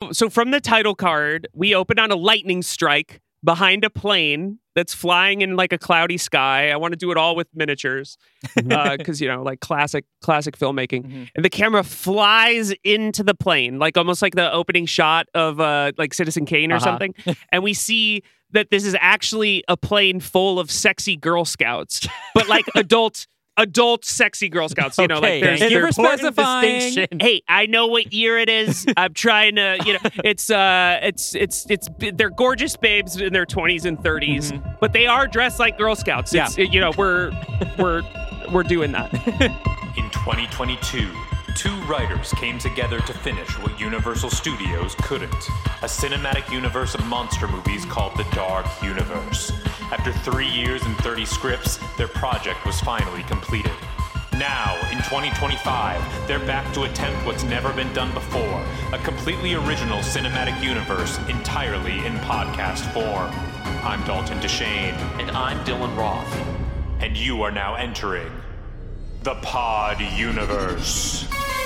So from the title card, we open on a lightning strike behind a plane that's flying in like a cloudy sky. I want to do it all with miniatures because like classic filmmaking. Mm-hmm. And the camera flies into the plane, like almost like the opening shot of like Citizen Kane or something. And we see that this is actually a plane full of sexy Girl Scouts, but like adult sexy Girl Scouts. You know, like Thank you for specifying. distinction. Hey, I know what year it is. I'm trying to, it's they're gorgeous babes in their 20s and 30s, but they are dressed like Girl Scouts. Yeah. It's, we're doing that. In 2022, two writers came together to finish what Universal Studios couldn't. A cinematic universe of monster movies called the Dark Universe. After 3 years and 30 scripts, their project was finally completed. Now, in 2025, they're back to attempt what's never been done before, a completely original cinematic universe entirely in podcast form. I'm Dalton Deshane. And I'm Dylan Roth. And you are now entering the Pod Universe.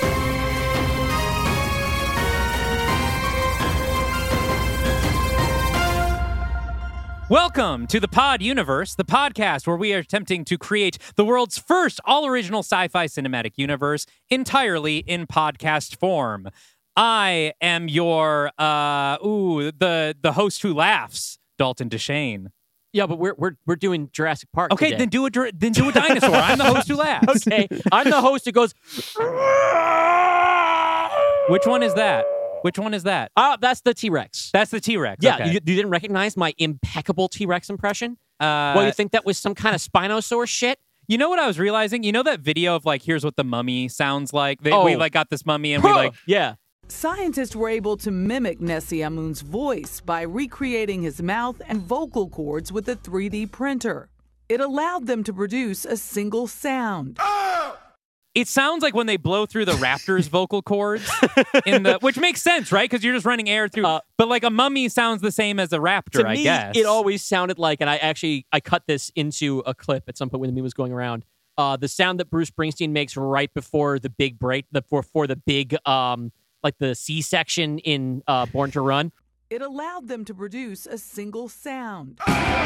Welcome to the Pod Universe, the podcast where we are attempting to create the world's first all-original sci-fi cinematic universe entirely in podcast form. I am your, the host who laughs, Dalton Deshane. Yeah, but we're doing Jurassic Park. Okay, today. then do a dinosaur. I'm the host who laughs. Okay, I'm the host who goes. Which one is that? Which one is that? That's the T-Rex. That's the T-Rex. Yeah, okay. you didn't recognize my impeccable T-Rex impression? Well, you think that was some kind of Spinosaurus shit? You know what I was realizing? You know that video of like, here's what the mummy sounds like? We like got this mummy and we like... Yeah. Scientists were able to mimic Nessie Amun's voice by recreating his mouth and vocal cords with a 3D printer. It allowed them to produce a single sound. It sounds like when they blow through the raptor's vocal cords, which makes sense, right? Because you're just running air through. But like a mummy sounds the same as a raptor, I guess. It always sounded like, and I cut this into a clip at some point when the meme was going around. The sound that Bruce Springsteen makes right before the big break, before the big, like the C-section in Born to Run. It allowed them to produce a single sound.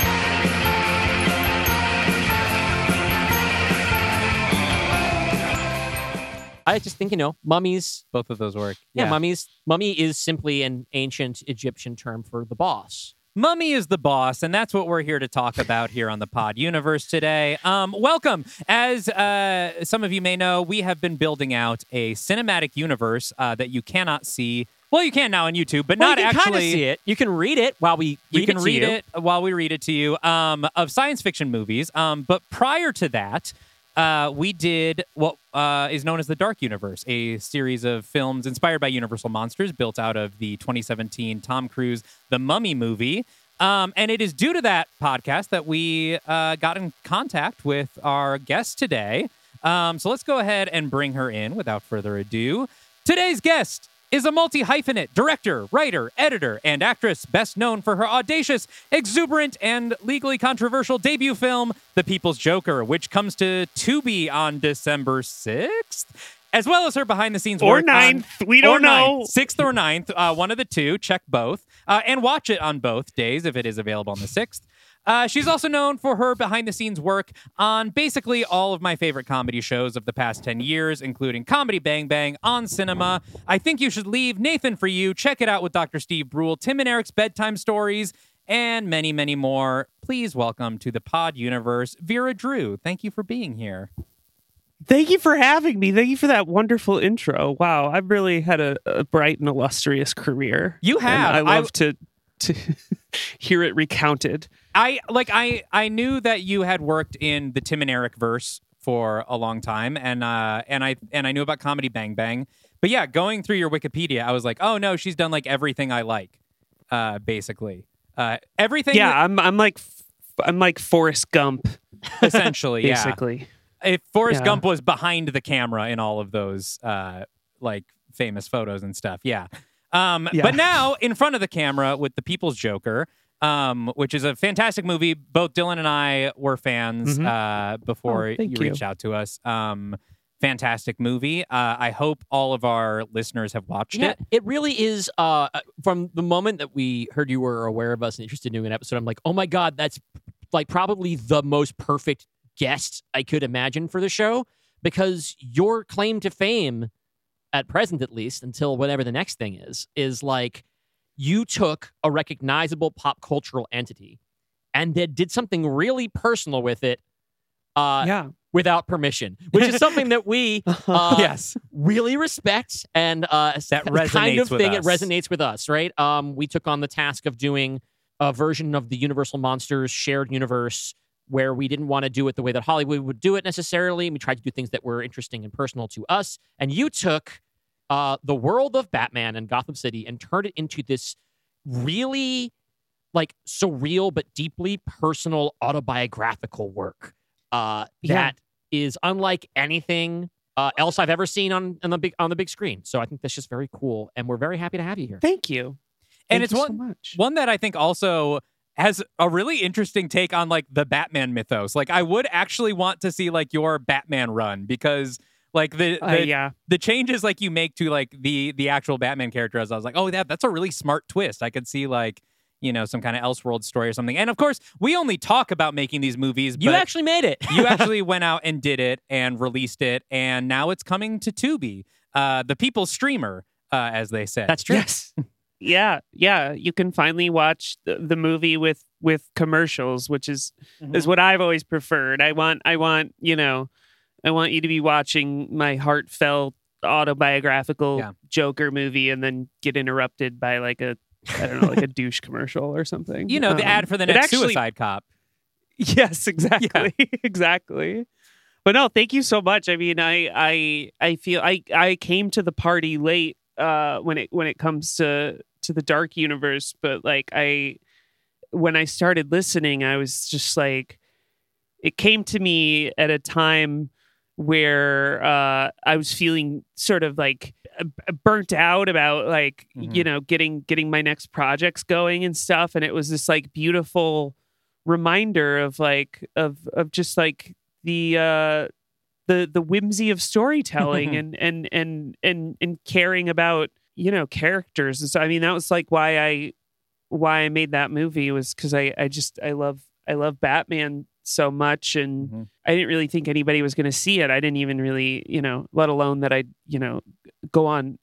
I just think, mummies. Both of those work. Yeah, mummies. Mummy is simply an ancient Egyptian term for the boss. Mummy is the boss, and that's what we're here to talk about here on the Pod Universe today. Welcome. As some of you may know, we have been building out a cinematic universe that you cannot see. Well, you can now on YouTube, but not you can actually. Kind of see it. You can read it while we read it while we read it to you of science fiction movies. But prior to that, we did what is known as the Dark Universe, a series of films inspired by Universal monsters built out of the 2017 Tom Cruise The Mummy movie. And it is due to that podcast that we got in contact with our guest today. So let's go ahead and bring her in without further ado. Today's guest is a multi-hyphenate director, writer, editor, and actress best known for her audacious, exuberant, and legally controversial debut film, The People's Joker, which comes to Tubi on December 6th, as well as her behind-the-scenes work. Or 9th. We don't know. 6th or 9th, one of the two. Check both. And watch it on both days if it is available on the 6th. She's also known for her behind-the-scenes work on basically all of my favorite comedy shows of the past 10 years, including Comedy Bang Bang, On Cinema, I Think You Should Leave, Nathan For You, Check It Out with Dr. Steve Brule, Tim and Eric's Bedtime Stories, and many, many more. Please welcome to the Pod Universe, Vera Drew. Thank you for being here. Thank you for having me. Thank you for that wonderful intro. Wow, I've really had a bright and illustrious career. You have. I love to hear it recounted. I knew that you had worked in the Tim and Eric verse for a long time, and I knew about Comedy Bang Bang. But yeah, going through your Wikipedia, I was like, oh no, she's done like everything I like, basically. Everything. Yeah, I'm like Forrest Gump, essentially. basically. Yeah. If Forrest Gump was behind the camera in all of those like famous photos and stuff, yeah. But now in front of the camera with The People's Joker, which is a fantastic movie. Both Dylan and I were fans before you reached out to us. fantastic movie. I hope all of our listeners have watched it. It really is. From the moment that we heard you were aware of us and interested in doing an episode, I'm like, oh my God, that's like probably the most perfect guest I could imagine for the show, because your claim to fame, at present at least, until whatever the next thing is like you took a recognizable pop cultural entity and then did something really personal with it. Without permission, which is something that we really respect, and that resonates kind of with thing. us. It resonates with us, right? We took on the task of doing a version of the Universal Monsters shared universe where we didn't want to do it the way that Hollywood would do it necessarily. We tried to do things that were interesting and personal to us, and you took the world of Batman and Gotham City and turned it into this really like surreal but deeply personal autobiographical work. That is unlike anything else I've ever seen on the big screen. So I think that's just very cool, and we're very happy to have you here. Thank you. And Thank it's you so much. one that I think also has a really interesting take on like the Batman mythos. Like I would actually want to see like your Batman run, because like the changes like you make to like the actual Batman character, as I was like, oh, that's a really smart twist. I could see like, you know, some kind of Elseworld story or something. And of course, we only talk about making these movies, but You actually made it. you actually went out and did it and released it, and now it's coming to Tubi, the people's streamer, as they said. That's true. Yes. Yeah. You can finally watch the movie with commercials, which is what I've always preferred. I want you to be watching my heartfelt autobiographical Joker movie and then get interrupted by like a like a douche commercial or something. You know, the ad for the next Suicide Cop. Yes, exactly. Exactly. But no, thank you so much. I mean, I feel I came to the party late when it comes to the Dark Universe, but like when I started listening, I was just like, it came to me at a time where I was feeling sort of like burnt out about like getting my next projects going and stuff, and it was this like beautiful reminder of like of just like the whimsy of storytelling and caring about characters. And so I mean that was like why I made that movie, was because I love Batman so much, and I didn't really think anybody was going to see it. I didn't even really, let alone that I'd, go on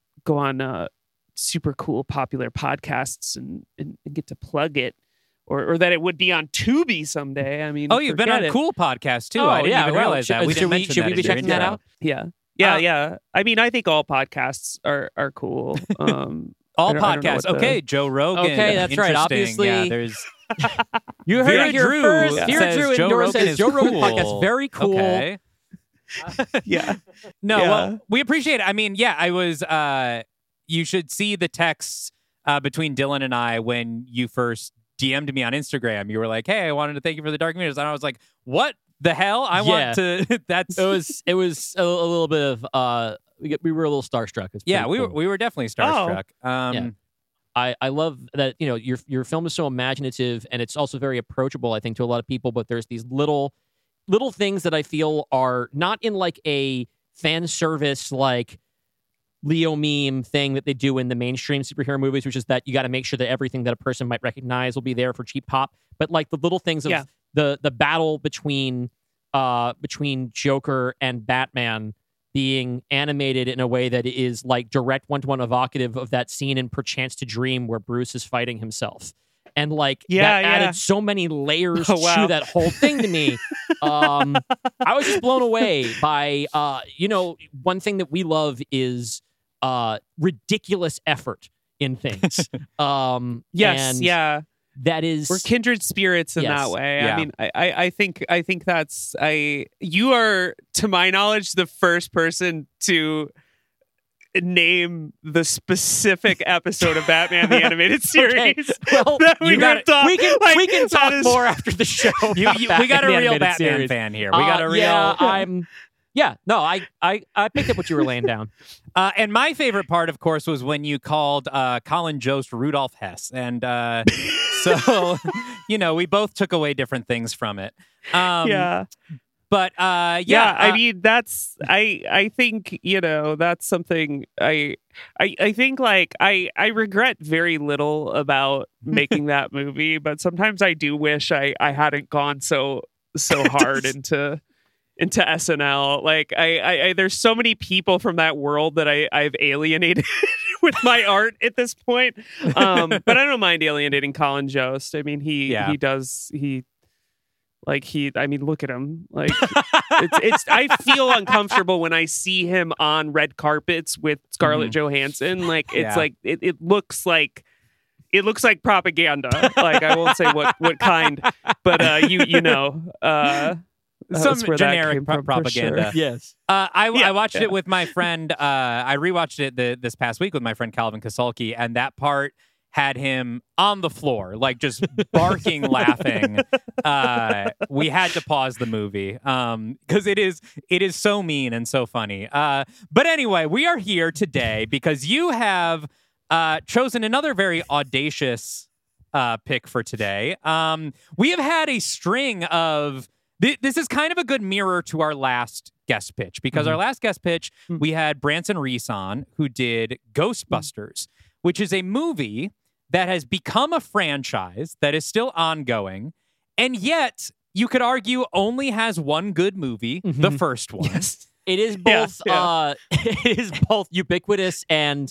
super cool popular podcasts and get to plug it, or that it would be on Tubi someday. I mean, you've been on cool podcasts too. I didn't even realize that. Should we be checking that out? Yeah. I mean, I think all podcasts are cool. All podcasts. Okay, Joe Rogan. Okay, that's right. Obviously, yeah, there's. You heard it here Drew first. says Joe Rogan is Joe Rogan cool. podcast very cool. Okay. Yeah. No, well, we appreciate it. I mean, yeah, I was. You should see the texts between Dylan and I when you first DM'd me on Instagram. You were like, "Hey, I wanted to thank you for the Dark Universe," and I was like, "What the hell? I want to." That's it was a little bit of we were a little starstruck. Yeah, cool. we were definitely starstruck. Yeah. I love that your film is so imaginative, and it's also very approachable, I think, to a lot of people. But there's these little things that I feel are not in like a fan service like Leo meme thing that they do in the mainstream superhero movies, which is that you got to make sure that everything that a person might recognize will be there for cheap pop. But like the little things of the battle between Joker and Batman being animated in a way that is like direct one-to-one evocative of that scene in Perchance to Dream where Bruce is fighting himself. And like that added so many layers to that whole thing to me. I was just blown away by, one thing that we love is ridiculous effort in things. That is, we're kindred spirits in that way. Yeah. I mean, I think that's you are, to my knowledge, the first person to name the specific episode of Batman the Animated Series. Well, we can talk more after the show. We got a real Batman fan here. We got a real. I picked up what you were laying down. And my favorite part, of course, was when you called Colin Jost Rudolph Hess. And so, we both took away different things from it. But I mean, that's I think, that's something I think like I regret very little about making that movie, but sometimes I do wish I hadn't gone so hard into SNL. Like I there's so many people from that world that I've alienated with my art at this point. But I don't mind alienating Colin Jost. I mean, I mean, look at him. Like, I feel uncomfortable when I see him on red carpets with Scarlett Johansson. Like, it's like it looks like propaganda. Like, I won't say what kind, but some where that generic came from, for propaganda. sure. Yes. I watched it with my friend. I rewatched it this past week with my friend Calvin Kasulki, and that part had him on the floor, like just barking, laughing. We had to pause the movie because it is so mean and so funny. But anyway, we are here today because you have chosen another very audacious pick for today. We have had a string of. This is kind of a good mirror to our last guest pitch because our last guest pitch, we had Branson Reese on, who did Ghostbusters, which is a movie that has become a franchise that is still ongoing, and yet you could argue only has one good movie, the first one. Yes. It is both it is both ubiquitous and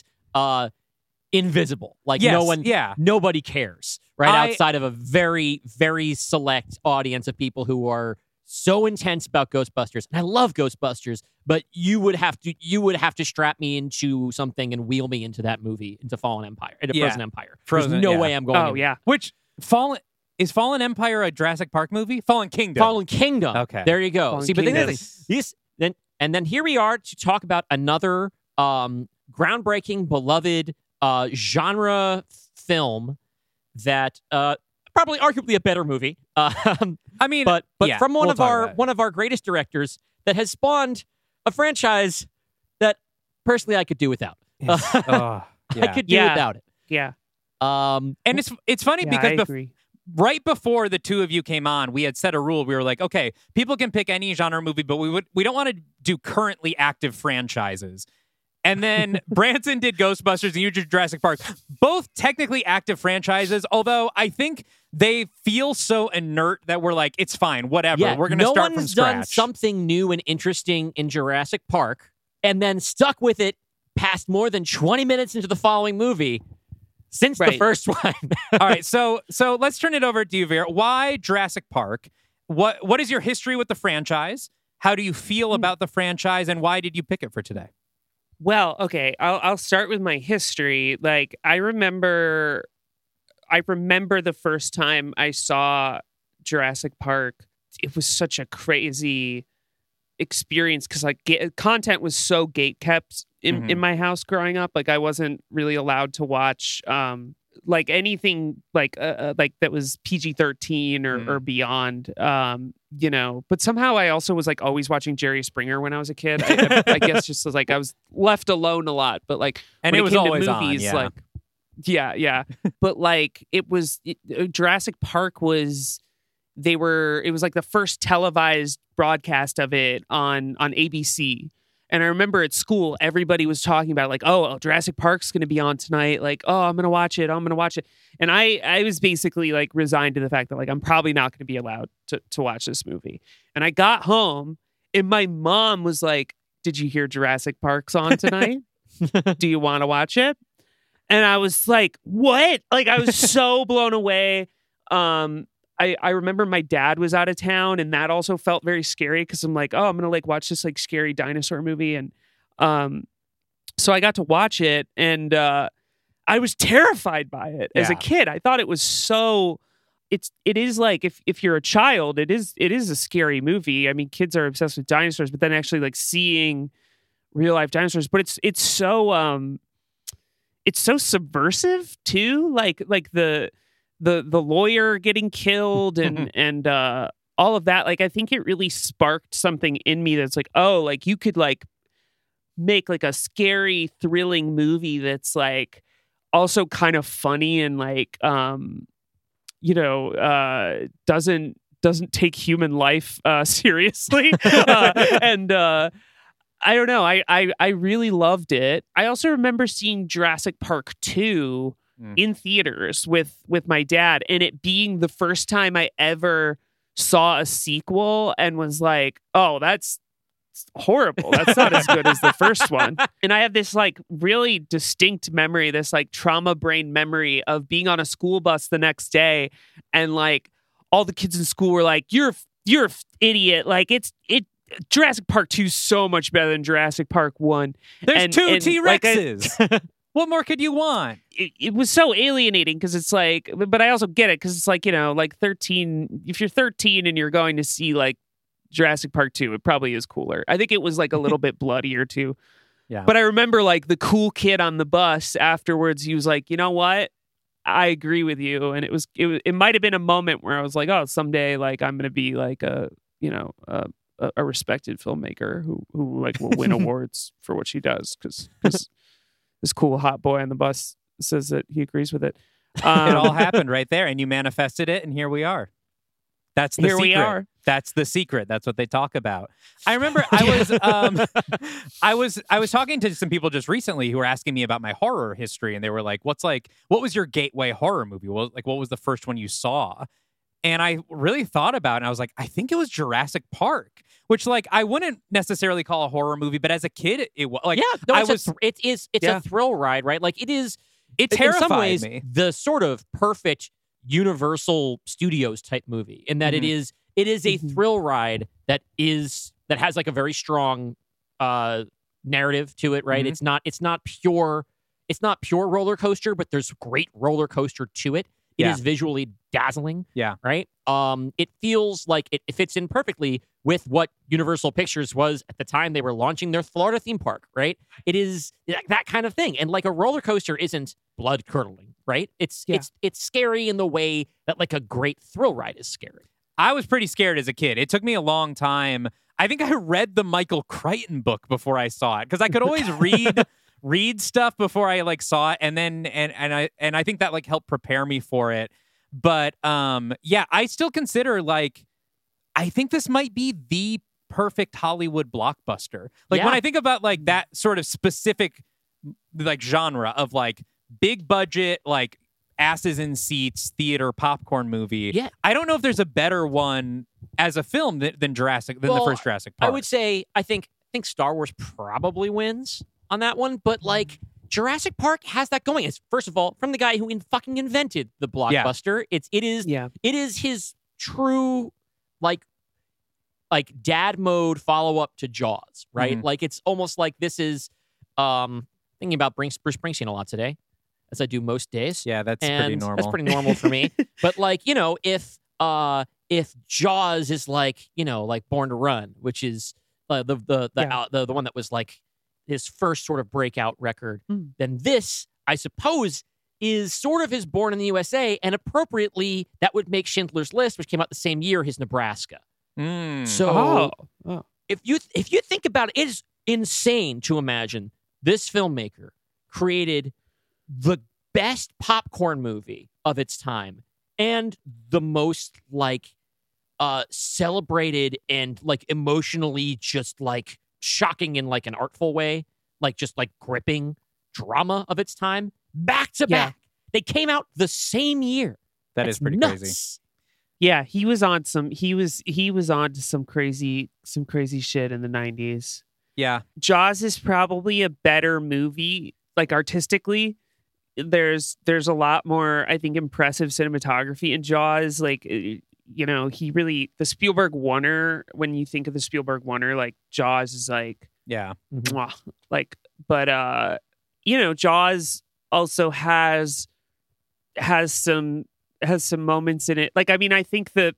invisible. Like nobody cares, right? Outside of a very, very select audience of people who are so intense about Ghostbusters. And I love Ghostbusters, but you would have to strap me into something and wheel me into that movie, into Fallen Empire, into Frozen Empire. There's no way I'm going. Oh, yeah. Which Fallen Empire a Jurassic Park movie? Fallen Kingdom. Fallen Kingdom. Okay. There you go. Fallen See, but Kingdom. then here we are to talk about another groundbreaking, beloved genre film that probably arguably a better movie. I mean, but from one we'll of our greatest directors that has spawned a franchise that personally I could do without. I could do without it. Yeah. And it's funny because I agree. Right before the two of you came on, we had set a rule. We were like, okay, people can pick any genre movie, but we don't want to do currently active franchises. And then Branson did Ghostbusters and you did Jurassic Park. Both technically active franchises, although I think they feel so inert that we're like, it's fine, whatever. Yeah, we're going to start from scratch. No one's done something new and interesting in Jurassic Park and then stuck with it past more than 20 minutes into the following movie since the first one. All right, so let's turn it over to you, Vera. Why Jurassic Park? What is your history with the franchise? How do you feel about the franchise, and why did you pick it for today? Well, okay, I'll start with my history. Like, I remember the first time I saw Jurassic Park. It was such a crazy experience because like content was so gate kept in my house growing up. Like, I wasn't really allowed to watch like anything like that was PG-13 or beyond. But somehow I also was like always watching Jerry Springer when I was a kid. I guess just like I was left alone a lot. But like, and when it was came to always movies, on, yeah. But like Jurassic Park was. It was like the first televised broadcast of it on ABC. And I remember at school, everybody was talking about like, oh, Jurassic Park's going to be on tonight. Like, oh, I'm going to watch it. And I was basically like resigned to the fact that like, I'm probably not going to be allowed to watch this movie. And I got home and my mom was like, did you hear Jurassic Park's on tonight? Do you want to watch it? And I was like, what? Like, I was so blown away. I remember my dad was out of town and that also felt very scary because I'm like, oh, I'm going to like watch this like scary dinosaur movie. And so I got to watch it and I was terrified by it as a kid. I thought it was so it is like if you're a child, it is a scary movie. I mean, kids are obsessed with dinosaurs, but then actually like seeing real life dinosaurs, but it's so subversive too. Like the lawyer getting killed and all of that. Like, I think it really sparked something in me that's like, oh, like you could like make like a scary, thrilling movie that's like also kind of funny and like, doesn't doesn't take human life seriously. And I don't know. I really loved it. I also remember seeing Jurassic Park 2 in theaters with my dad, and it being the first time I ever saw a sequel and was like, oh, that's horrible. That's not as good as the first one. And I have this like really distinct memory, this like trauma brain memory of being on a school bus the next day, and like all the kids in school were like, you're an idiot. Like Jurassic Park 2 is so much better than Jurassic Park 1. There's two T-Rexes. Like, what more could you want? it was so alienating because it's like, but I also get it because it's like, like 13, if you're 13 and you're going to see like Jurassic Park 2, it probably is cooler. I think it was like a little bit bloodier too. Yeah. But I remember like the cool kid on the bus afterwards, he was like, you know what? I agree with you. And it might have been a moment where I was like, oh, someday like I'm going to be like a respected filmmaker who like will win awards for what she does because this cool hot boy on the bus says that he agrees with it. It all happened right there, and you manifested it, and here we are. That's the here secret. we are. That's the secret. That's what they talk about. I remember I was talking to some people just recently who were asking me about my horror history, and they were like, what was your gateway horror movie? What was the first one you saw? And I really thought about it, and I was like, I think it was Jurassic Park, which like I wouldn't necessarily call a horror movie, but as a kid, it was like, it's a thrill ride, right? Like it is. It terrified in some ways me. The sort of perfect Universal Studios type movie in that it is a thrill ride that has like a very strong narrative to it, right? Mm-hmm. It's not pure roller coaster, but there's great roller coaster to it. It is visually dazzling. Yeah. Right. It feels like it fits in perfectly with what Universal Pictures was at the time they were launching their Florida theme park. Right. It is that kind of thing. And like a roller coaster isn't blood curdling. Right. It's scary in the way that like a great thrill ride is scary. I was pretty scared as a kid. It took me a long time. I think I read the Michael Crichton book before I saw it because I could always read stuff before I like saw it, and then and I think that like helped prepare me for it. But I still consider like I think this might be the perfect Hollywood blockbuster. Like when I think about like that sort of specific like genre of like big budget like asses in seats theater popcorn movie. Yeah. I don't know if there's a better one as a film than the first Jurassic Park. I would say I think Star Wars probably wins on that one, but like Jurassic Park has that going. It's first of all from the guy who fucking invented the blockbuster. It is his true like dad mode follow up to Jaws, right? Mm-hmm. Like it's almost like this is thinking about Bruce Springsteen a lot today, as I do most days. Yeah, that's pretty normal. That's pretty normal for me. But like if Jaws is like like Born to Run, which is the one that was like his first sort of breakout record, then this, I suppose, is sort of his Born in the USA, and appropriately, that would make Schindler's List, which came out the same year, his Nebraska. So, if you think about it, it is insane to imagine this filmmaker created the best popcorn movie of its time and the most like celebrated and like emotionally just like shocking in like an artful way, like just like gripping drama of its time back to back. They came out the same year. That is pretty nuts. crazy. Yeah, he was on to some crazy shit in the 90s. Yeah. Jaws is probably a better movie, like artistically. There's a lot more, I think, impressive cinematography in Jaws. Like, he really, the Spielberg Oneer, when you think of the Spielberg Oneer, like Jaws is like, mwah, like, but Jaws also has some moments in it. Like, I mean, I think the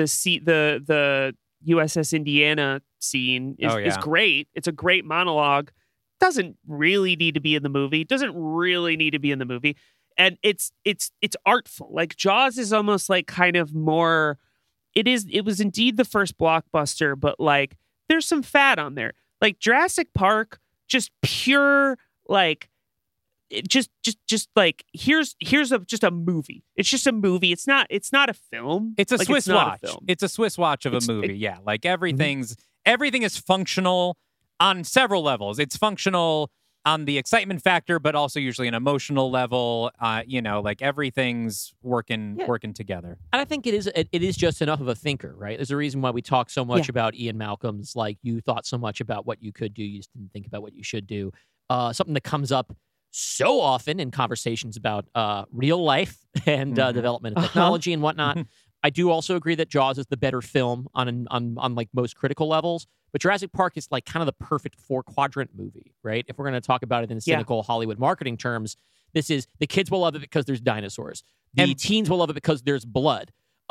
USS Indiana scene is great. It's a great monologue. Doesn't really need to be in the movie. And it's artful. Like Jaws is almost like kind of more. It was indeed the first blockbuster, but like there's some fat on there. Like Jurassic Park, just pure like just like here's just a movie. It's just a movie. It's not a film. It's a Like, Swiss not watch. a film. It's a Swiss watch of a movie. Yeah, like everything is functional on several levels. It's functional on the excitement factor, but also usually an emotional level. Like everything's working together. And I think it is just enough of a thinker, right? There's a reason why we talk so much about Ian Malcolm's, like, you thought so much about what you could do, you just didn't think about what you should do. Something that comes up so often in conversations about real life and development of technology and whatnot. I do also agree that Jaws is the better film on like most critical levels, but Jurassic Park is like kind of the perfect 4-quadrant movie, right? If we're going to talk about it in cynical Hollywood marketing terms, this is the kids will love it because there's dinosaurs. The teens will love it because there's blood.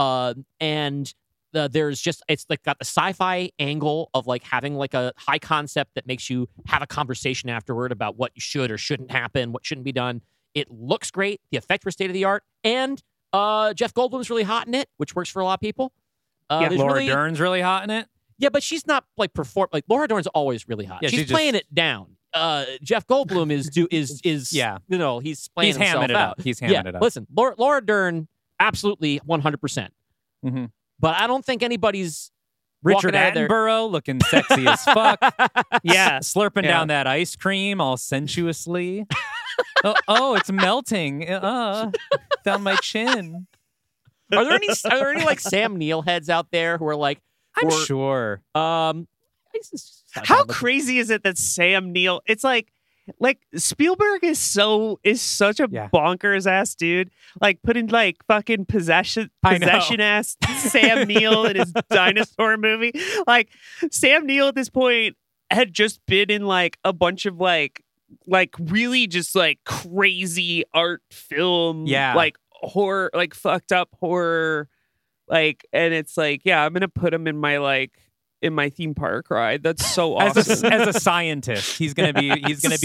There's just, it's like got the sci-fi angle of like having like a high concept that makes you have a conversation afterward about what should or shouldn't happen, what shouldn't be done. It looks great. The effects were state of the art, and Jeff Goldblum's really hot in it, which works for a lot of people. Laura Dern's really hot in it. Yeah, but she's not like Laura Dern's always really hot. Yeah, she's playing it down. Jeff Goldblum is he's playing himself hamming it out. up. He's hamming it up. Listen, Laura Dern, absolutely 100%. Mm-hmm. But I don't think anybody's Richard walking out of there. Attenborough looking sexy as fuck. Yeah. Slurping down that ice cream all sensuously. It's melting down my chin. Are there any like Sam Neill heads out there who are like, I'm sure. How crazy is it that Sam Neill? It's like Spielberg is such a bonkers ass dude. Like putting like fucking possession ass Sam Neill in his dinosaur movie. Like Sam Neill at this point had just been in like a bunch of like really just like crazy art film, like horror, like fucked up horror, like, and it's like, I'm gonna put him in my theme park ride. That's so awesome. As a scientist, he's gonna be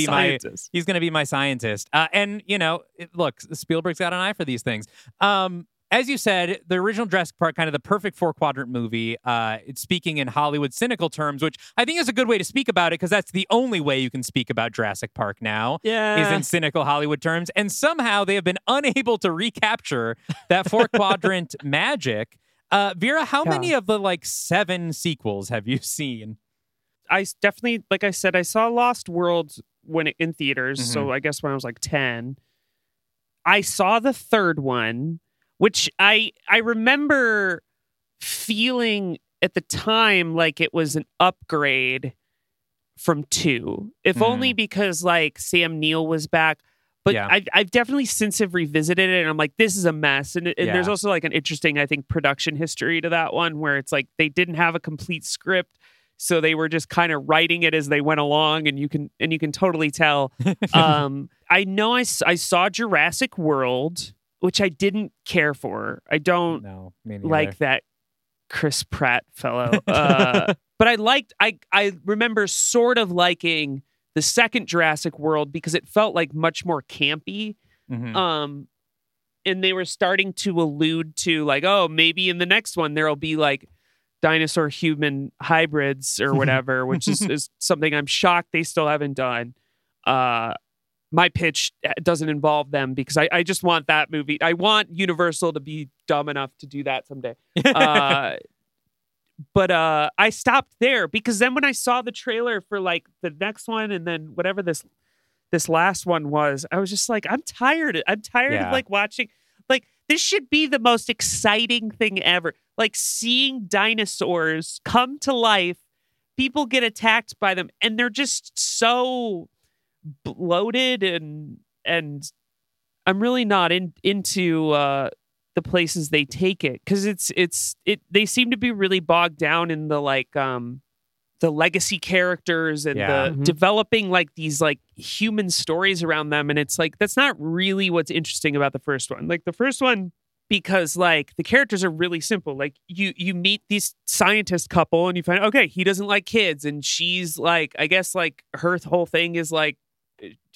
my scientist. And look, Spielberg's got an eye for these things. As you said, the original Jurassic Park, kind of the perfect 4-quadrant movie. It's speaking in Hollywood cynical terms, which I think is a good way to speak about it, because that's the only way you can speak about Jurassic Park now, is in cynical Hollywood terms. And somehow they have been unable to recapture that 4-quadrant magic. Vera, how many of the 7 sequels have you seen? I definitely, like I said, I saw Lost World in theaters. So I guess when I was 10, I saw the third one, which I remember feeling at the time like it was an upgrade from 2, if only because Sam Neill was back. But I've definitely since have revisited it, and I'm like, this is a mess. And there's also an interesting, I think, production history to that one, where it's they didn't have a complete script, so they were just kind of writing it as they went along, and you can totally tell. I know I saw Jurassic World, which I didn't care for. I don't like that Chris Pratt fellow. But I remember sort of liking the second Jurassic World because it felt much more campy. And they were starting to allude to maybe in the next one there'll be dinosaur human hybrids or whatever, which is something I'm shocked they still haven't done. My pitch doesn't involve them because I just want that movie. I want Universal to be dumb enough to do that someday. But I stopped there because then when I saw the trailer for the next one and then whatever this last one was, I was just I'm tired. I'm tired of watching. This should be the most exciting thing ever. Seeing dinosaurs come to life, people get attacked by them, and they're just so bloated and I'm really not into the places they take it, because they seem to be really bogged down in the legacy characters and the developing these human stories around them, and it's that's not really what's interesting about the first one. The first one, because the characters are really simple. You meet this scientist couple and you find, okay, he doesn't like kids, and she's I guess her whole thing is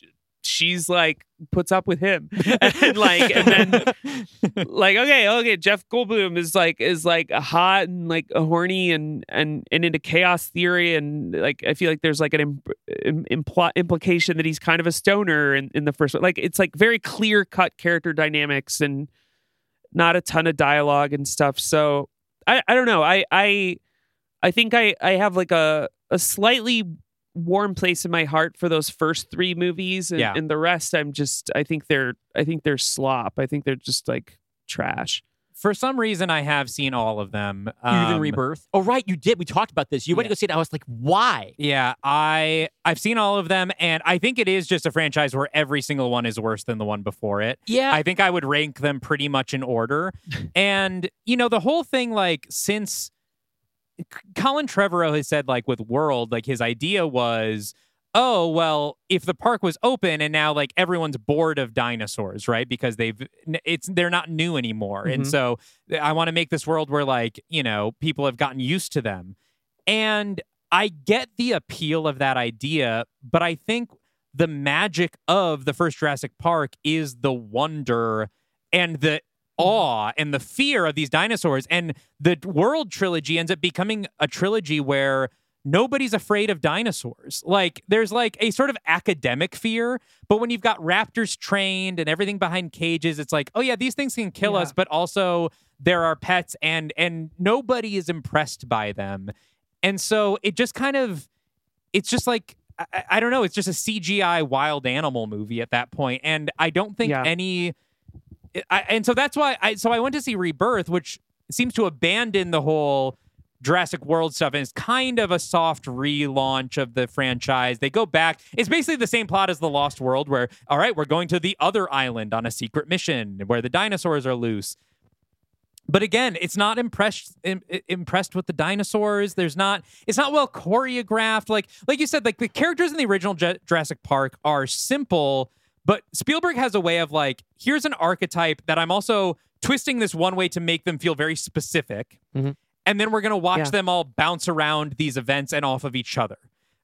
she's like puts up with him, and then like okay, Jeff Goldblum is like hot and like horny and into chaos theory, and like I feel like there's like an implication that he's kind of a stoner in the first one. Like it's like very clear cut character dynamics and not a ton of dialogue and stuff. So I don't know. I think I have like a slightly warm place in my heart for those first 3 movies, and the rest I think they're slop. I think they're just like trash. For some reason, I have seen all of them. Even Rebirth. Oh, right, you did. We talked about this. You went to go see it. I was like, why? Yeah, I've seen all of them, and I think it is just a franchise where every single one is worse than the one before it. Yeah. I think I would rank them pretty much in order. And, the whole thing, like, since Colin Trevorrow has said, like, with World, like, his idea was, oh, well, if the park was open and now like everyone's bored of dinosaurs, right? Because they're not new anymore. Mm-hmm. And so I want to make this world where like, people have gotten used to them. And I get the appeal of that idea, but I think the magic of the first Jurassic Park is the wonder and the awe and the fear of these dinosaurs. And the World trilogy ends up becoming a trilogy where nobody's afraid of dinosaurs. Like, there's like a sort of academic fear, but when you've got raptors trained and everything behind cages, it's like, oh yeah, these things can kill us, but also there are pets and nobody is impressed by them. And so it just kind of, it's just like, I don't know, it's just a CGI wild animal movie at that point. And I don't think and so that's why I went to see Rebirth, which seems to abandon the whole Jurassic World stuff, and it's kind of a soft relaunch of the franchise. They go back. It's basically the same plot as The Lost World, where, all right, we're going to the other island on a secret mission where the dinosaurs are loose. But again, it's not impressed with the dinosaurs. It's not well choreographed. Like you said, like the characters in the original Jurassic Park are simple, but Spielberg has a way of like, here's an archetype that I'm also twisting this one way to make them feel very specific. Mm-hmm. And then we're going to watch them all bounce around these events and off of each other.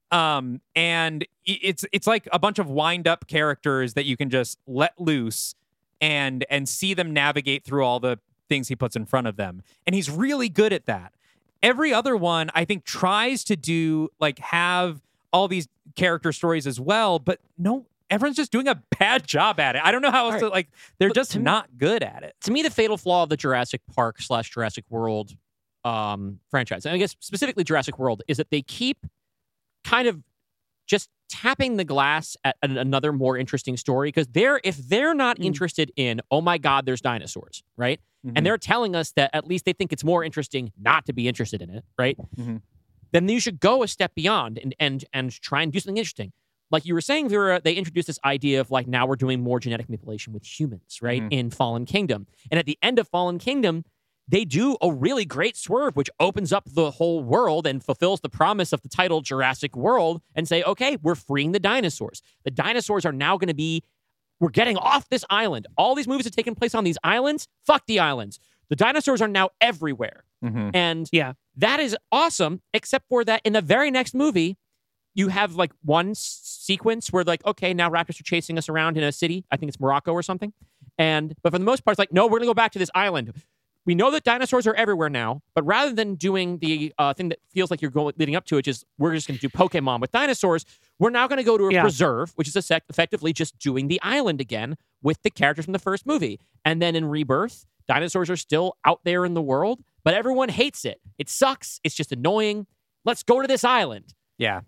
And it's like a bunch of wind-up characters that you can just let loose and see them navigate through all the things he puts in front of them. And he's really good at that. Every other one, I think, tries to do, like, have all these character stories as well, but no, everyone's just doing a bad job at it. I don't know how else to, like, they're just not good at it. To me, the fatal flaw of the Jurassic Park / Jurassic World franchise, and I guess specifically Jurassic World, is that they keep kind of just tapping the glass at another more interesting story, because if they're not interested in, oh my God, there's dinosaurs, right? Mm-hmm. And they're telling us that at least they think it's more interesting not to be interested in it, right? Mm-hmm. Then you should go a step beyond and try and do something interesting. Like you were saying, Vera, they introduced this idea of like, now we're doing more genetic manipulation with humans, right? Mm-hmm. In Fallen Kingdom. And at the end of Fallen Kingdom, they do a really great swerve, which opens up the whole world and fulfills the promise of the title Jurassic World, and say, okay, we're freeing the dinosaurs. The dinosaurs are now going to be, we're getting off this island. All these movies have taken place on these islands. Fuck the islands. The dinosaurs are now everywhere. Mm-hmm. And that is awesome, except for that in the very next movie, you have like one sequence where like, okay, now raptors are chasing us around in a city. I think it's Morocco or something. But for the most part, it's like, no, we're going to go back to this island. We know that dinosaurs are everywhere now, but rather than doing the thing that feels like you're leading up to it, which is we're just going to do Pokemon with dinosaurs, we're now going to go to a preserve, which is effectively just doing the island again with the characters from the first movie. And then in Rebirth, dinosaurs are still out there in the world, but everyone hates it. It sucks. It's just annoying. Let's go to this island. Yeah.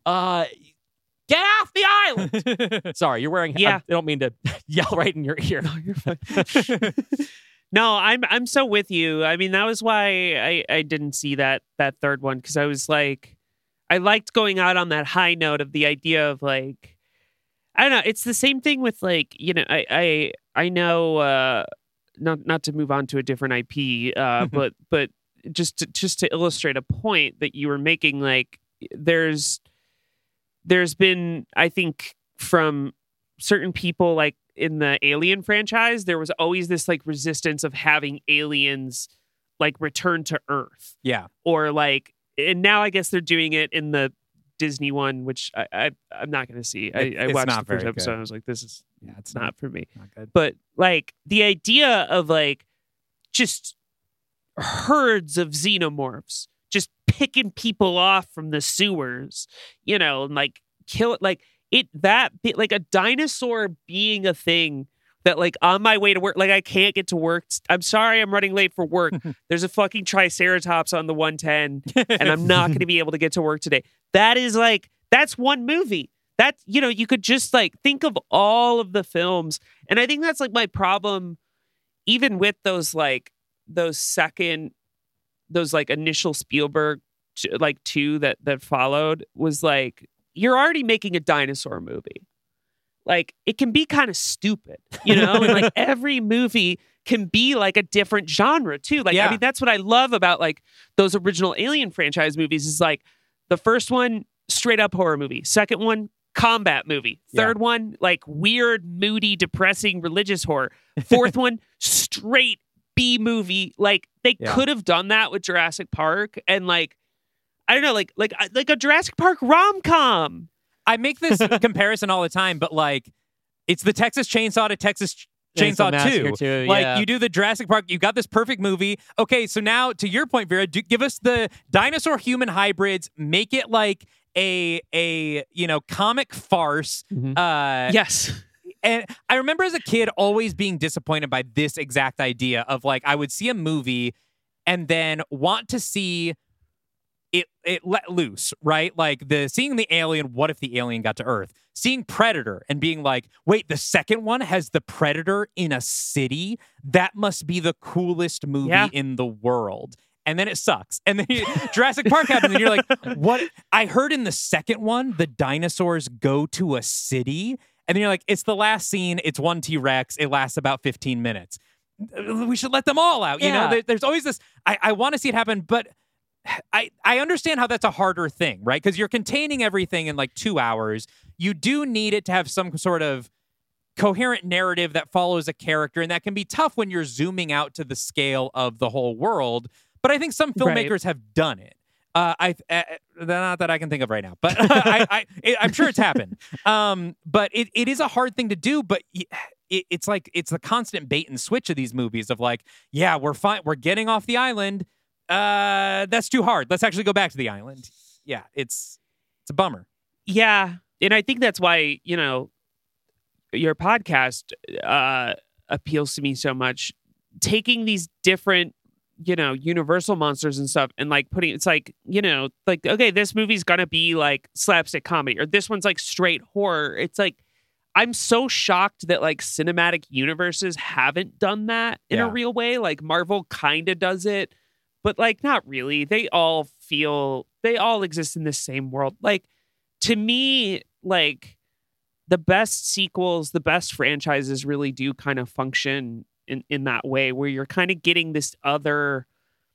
Get off the island. Sorry, you're wearing... I don't mean to yell right in your ear. No, you're fine. No, I'm so with you. I mean, that was why I didn't see that third one, because I was like, I liked going out on that high note of the idea of like, I don't know. It's the same thing with like, I know not to move on to a different IP, but just to illustrate a point that you were making, like there's been, I think, from certain people like in the Alien franchise, there was always this like resistance of having aliens like return to Earth. Yeah. Or like, and now I guess they're doing it in the Disney one, which I'm not going to see. I It's watched not the first very episode. good. I was like, this is Yeah, it's not for me. not good. But like the idea of like just herds of xenomorphs just picking people off from the sewers, you know, and like kill it, like it that bit, like a dinosaur being a thing that like on my way to work, like I can't get to work. I'm sorry, I'm running late for work. There's a fucking Triceratops on the 110, and I'm not going to be able to get to work today. That is like that's one movie. That, you know, you could just like think of all of the films, and I think that's like my problem, even with those initial Spielberg like two that followed, was like you're already making a dinosaur movie. Like it can be kind of stupid, you know, and like every movie can be like a different genre too. Like, Yeah. I mean, that's what I love about like those original Alien franchise movies is like the first one, straight up horror movie. Second one, combat movie. Third one, like weird, moody, depressing religious horror. Fourth one, straight B movie. Like they could have done that with Jurassic Park, and like I don't know, like a Jurassic Park rom-com. I make this comparison all the time, but like it's the Texas Chainsaw to Texas Chainsaw Massacre 2. 2, Like yeah. you do the Jurassic Park, you got this perfect movie. Okay, so now to your point, Vera, give us the dinosaur human hybrids, make it like a you know, comic farce. Yes. And I remember as a kid always being disappointed by this exact idea of like I would see a movie and then want to see it let loose, right? Like seeing the alien, what if the alien got to Earth? Seeing Predator and being like, wait, the second one has the Predator in a city? That must be the coolest movie in the world. And then it sucks. And then Jurassic Park happens and you're like, what? I heard in the second one, the dinosaurs go to a city. And then you're like, it's the last scene. It's one T-Rex. It lasts about 15 minutes. We should let them all out. You know, there's always this, I want to see it happen, but I understand how that's a harder thing, right? Because you're containing everything in like 2 hours. You do need it to have some sort of coherent narrative that follows a character, and that can be tough when you're zooming out to the scale of the whole world. But I think some filmmakers have done it. Not that I can think of right now, but I'm sure it's happened. But it is a hard thing to do, but it's like it's the constant bait and switch of these movies of like, yeah, we're fine, we're getting off the island. That's too hard. Let's actually go back to the island. Yeah, it's a bummer. Yeah. And I think that's why, you know, your podcast appeals to me so much. Taking these different, you know, Universal monsters and stuff and like it's like, you know, like, okay, this movie's gonna be like slapstick comedy or this one's like straight horror. It's like, I'm so shocked that like cinematic universes haven't done that in a real way. Like Marvel kind of does it, but like not really. They all exist in the same world. Like to me, like the best sequels, the best franchises really do kind of function in that way where you're kind of getting this other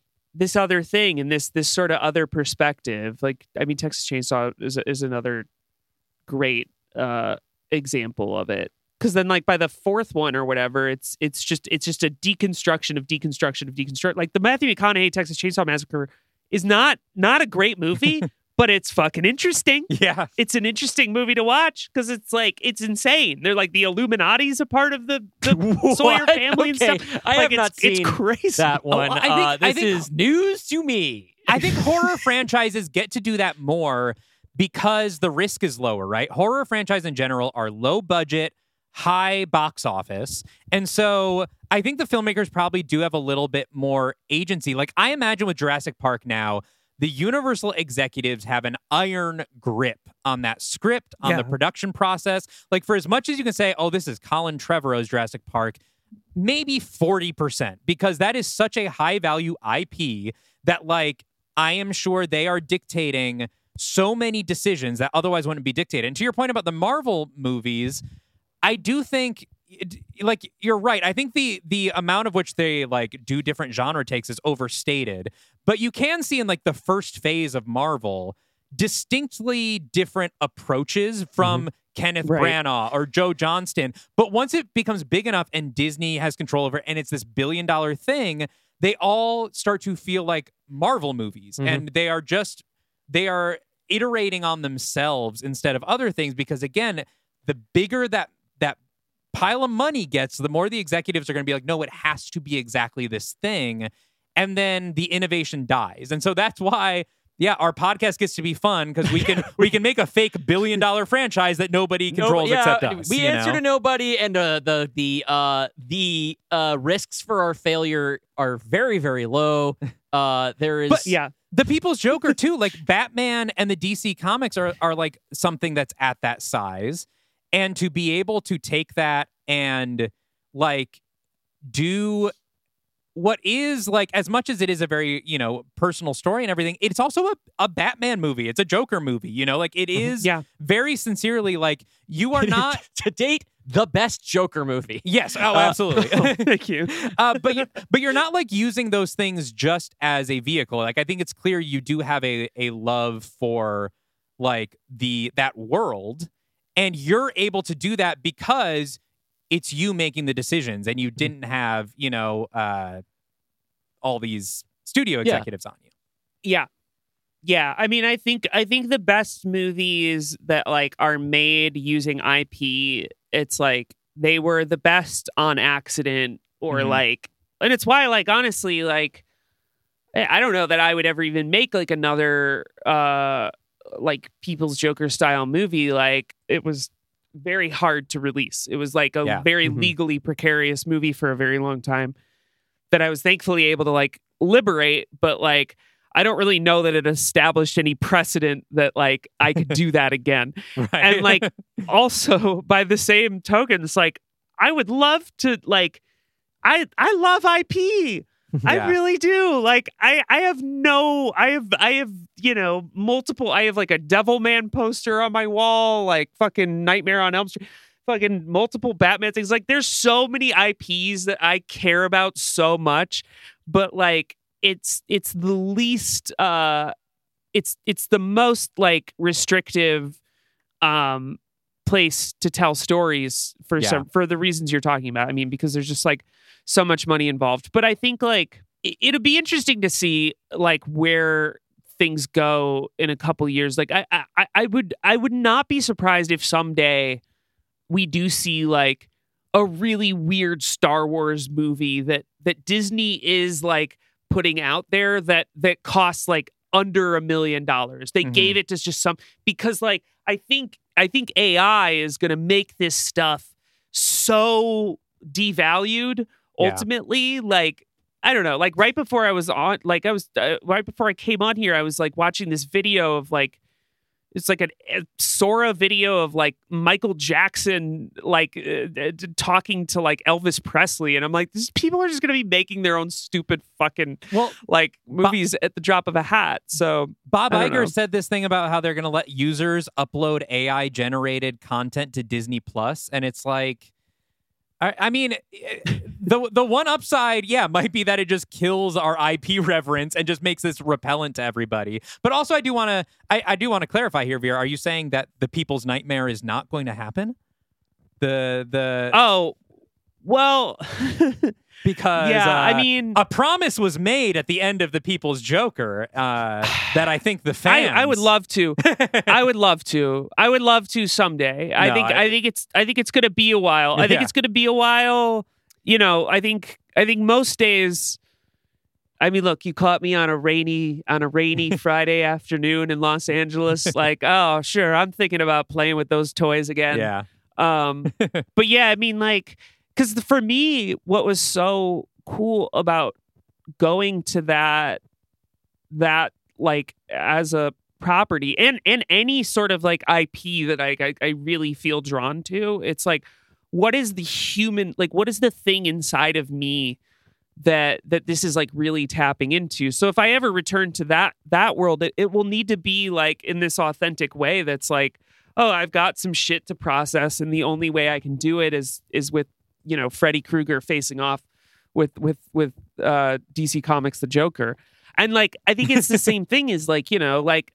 thing and this sort of other perspective. Like, I mean, Texas Chainsaw is another great example of it. Because then, like by the fourth one or whatever, it's just a deconstruction of deconstruction of deconstruct. Like the Matthew McConaughey Texas Chainsaw Massacre is not a great movie, but it's fucking interesting. Yeah, it's an interesting movie to watch because it's like it's insane. They're like the Illuminati's a part of the Sawyer family and stuff. I like, have not seen it's crazy. that one. I think is news to me. I think horror franchises get to do that more because the risk is lower, right? Horror franchises in general are low budget, high box office. And so I think the filmmakers probably do have a little bit more agency. Like I imagine with Jurassic Park now, the Universal executives have an iron grip on that script, on the production process. Like for as much as you can say, oh, this is Colin Trevorrow's Jurassic Park, maybe 40%, because that is such a high value IP that like I am sure they are dictating so many decisions that otherwise wouldn't be dictated. And to your point about the Marvel movies, I do think, like, you're right. I think the amount of which they, like, do different genre takes is overstated. But you can see in, like, the first phase of Marvel distinctly different approaches from Kenneth Branagh or Joe Johnston. But once it becomes big enough and Disney has control over it and it's this billion-dollar thing, they all start to feel like Marvel movies. And they are iterating on themselves instead of other things, because again, the bigger that pile of money gets, the more the executives are going to be like, no, it has to be exactly this thing. And then the innovation dies. And so that's why, yeah, our podcast gets to be fun because we can make a fake $1 billion franchise that nobody controls except us. We answer to nobody, and the risks for our failure are very, very low. There is, the People's Joker too. Like Batman and the DC comics are like something that's at that size, and to be able to take that and like do what is like, as much as it is a very, personal story and everything, it's also a Batman movie. It's a Joker movie, like it is very sincerely like you are not to date the best Joker movie. Yes. Oh, absolutely. Thank you. But you're not like using those things just as a vehicle. Like I think it's clear you do have a love for like that world, and you're able to do that because it's you making the decisions, and you didn't have, all these studio executives on you. Yeah. Yeah. I mean, I think the best movies that like are made using IP, it's like they were the best on accident, or like, and it's why, like, honestly, like, I don't know that I would ever even make like another like People's Joker style movie. Like it was very hard to release. It was like a very legally precarious movie for a very long time that I was thankfully able to like liberate, but like I don't really know that it established any precedent that like I could do that again. Right. And like also by the same token, it's like I would love to like I love IP. I really do. Like I have multiple. I have like a Devilman poster on my wall, like fucking Nightmare on Elm Street, fucking multiple Batman things. Like there's so many IPs that I care about so much, but like it's the least it's the most like restrictive place to tell stories for the reasons you're talking about. I mean, because there's just like so much money involved. But I think like it'll be interesting to see like where things go in a couple years. Like I would not be surprised if someday we do see like a really weird Star Wars movie that Disney is like putting out there that costs like under $1 million. They gave it to just because like I think AI is going to make this stuff so devalued ultimately. Like I don't know, like right before I was on, like I was right before I came on here, I was like watching this video of like, it's like a Sora video of like Michael Jackson, like talking to like Elvis Presley. And I'm like, these people are just going to be making their own stupid fucking like movies at the drop of a hat. So Bob Iger said this thing about how they're going to let users upload AI generated content to Disney Plus. And it's like, I mean, the one upside, might be that it just kills our IP reverence and just makes this repellent to everybody. But also, I do want to clarify here, Vera. Are you saying that the People's Nightmare is not going to happen? Because I mean, a promise was made at the end of the People's Joker that I think the fans. I would love to. I would love to someday. I think it's going to be a while. I think it's going to be a while. You know, I think most days. I mean, look, you caught me on a rainy Friday afternoon in Los Angeles. Like, oh, sure, I'm thinking about playing with those toys again. Yeah. But yeah, I mean, like. Because for me, what was so cool about going to that like as a property and any sort of like IP that I really feel drawn to, it's like, what is the human, like, what is the thing inside of me that this is like really tapping into? So if I ever return to that world, it will need to be like in this authentic way that's like, oh, I've got some shit to process, and the only way I can do it is with, you know, Freddy Krueger facing off with DC Comics the Joker. And like I think it's the same thing as like, you know, like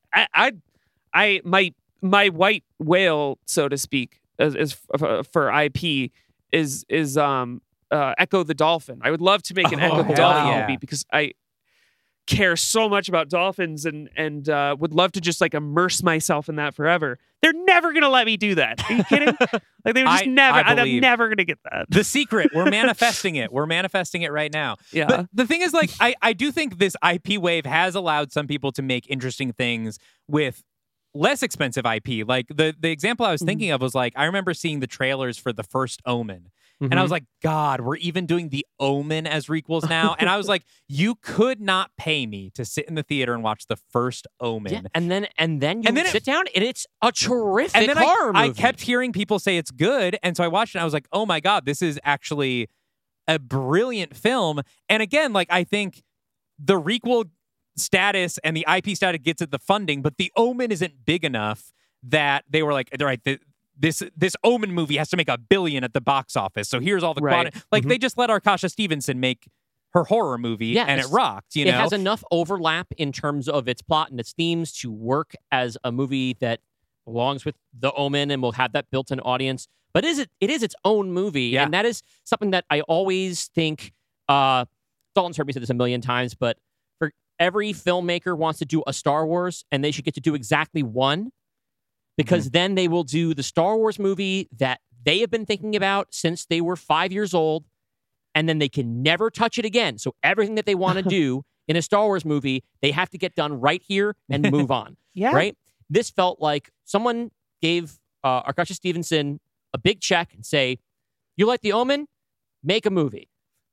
my white whale, so to speak, is for IP is Echo the Dolphin. I would love to make an Echo the Dolphin movie because care so much about dolphins and would love to just like immerse myself in that forever. They're never gonna let me do that. Are you kidding? Like they would just never. I'm never gonna get that. The secret. We're manifesting it. We're manifesting it right now. Yeah. But the thing is, like, I do think this IP wave has allowed some people to make interesting things with less expensive IP. Like the example I was thinking of was like, I remember seeing the trailers for the first Omen. And I was like, God, we're even doing the Omen as requels now. And I was like, you could not pay me to sit in the theater and watch the first Omen. Yeah. And then you sit down and it's a terrific and then horror movie. I kept hearing people say it's good. And so I watched it and I was like, oh my God, this is actually a brilliant film. And again, like I think the requel status and the IP status gets at the funding, but the Omen isn't big enough that they were like, all right, this Omen movie has to make $1 billion at the box office. So here's all the quantity. Like they just let Arkasha Stevenson make her horror movie and it rocked. You know, it has enough overlap in terms of its plot and its themes to work as a movie that belongs with the Omen and will have that built-in audience. But it is its own movie, and that is something that I always think. Dalton's heard me say this a million times, but for every filmmaker wants to do a Star Wars, and they should get to do exactly one. Because then they will do the Star Wars movie that they have been thinking about since they were 5 years old, and then they can never touch it again. So everything that they want to do in a Star Wars movie, they have to get done right here and move on. Right? This felt like someone gave Arkasha Stevenson a big check and say, you like The Omen? Make a movie.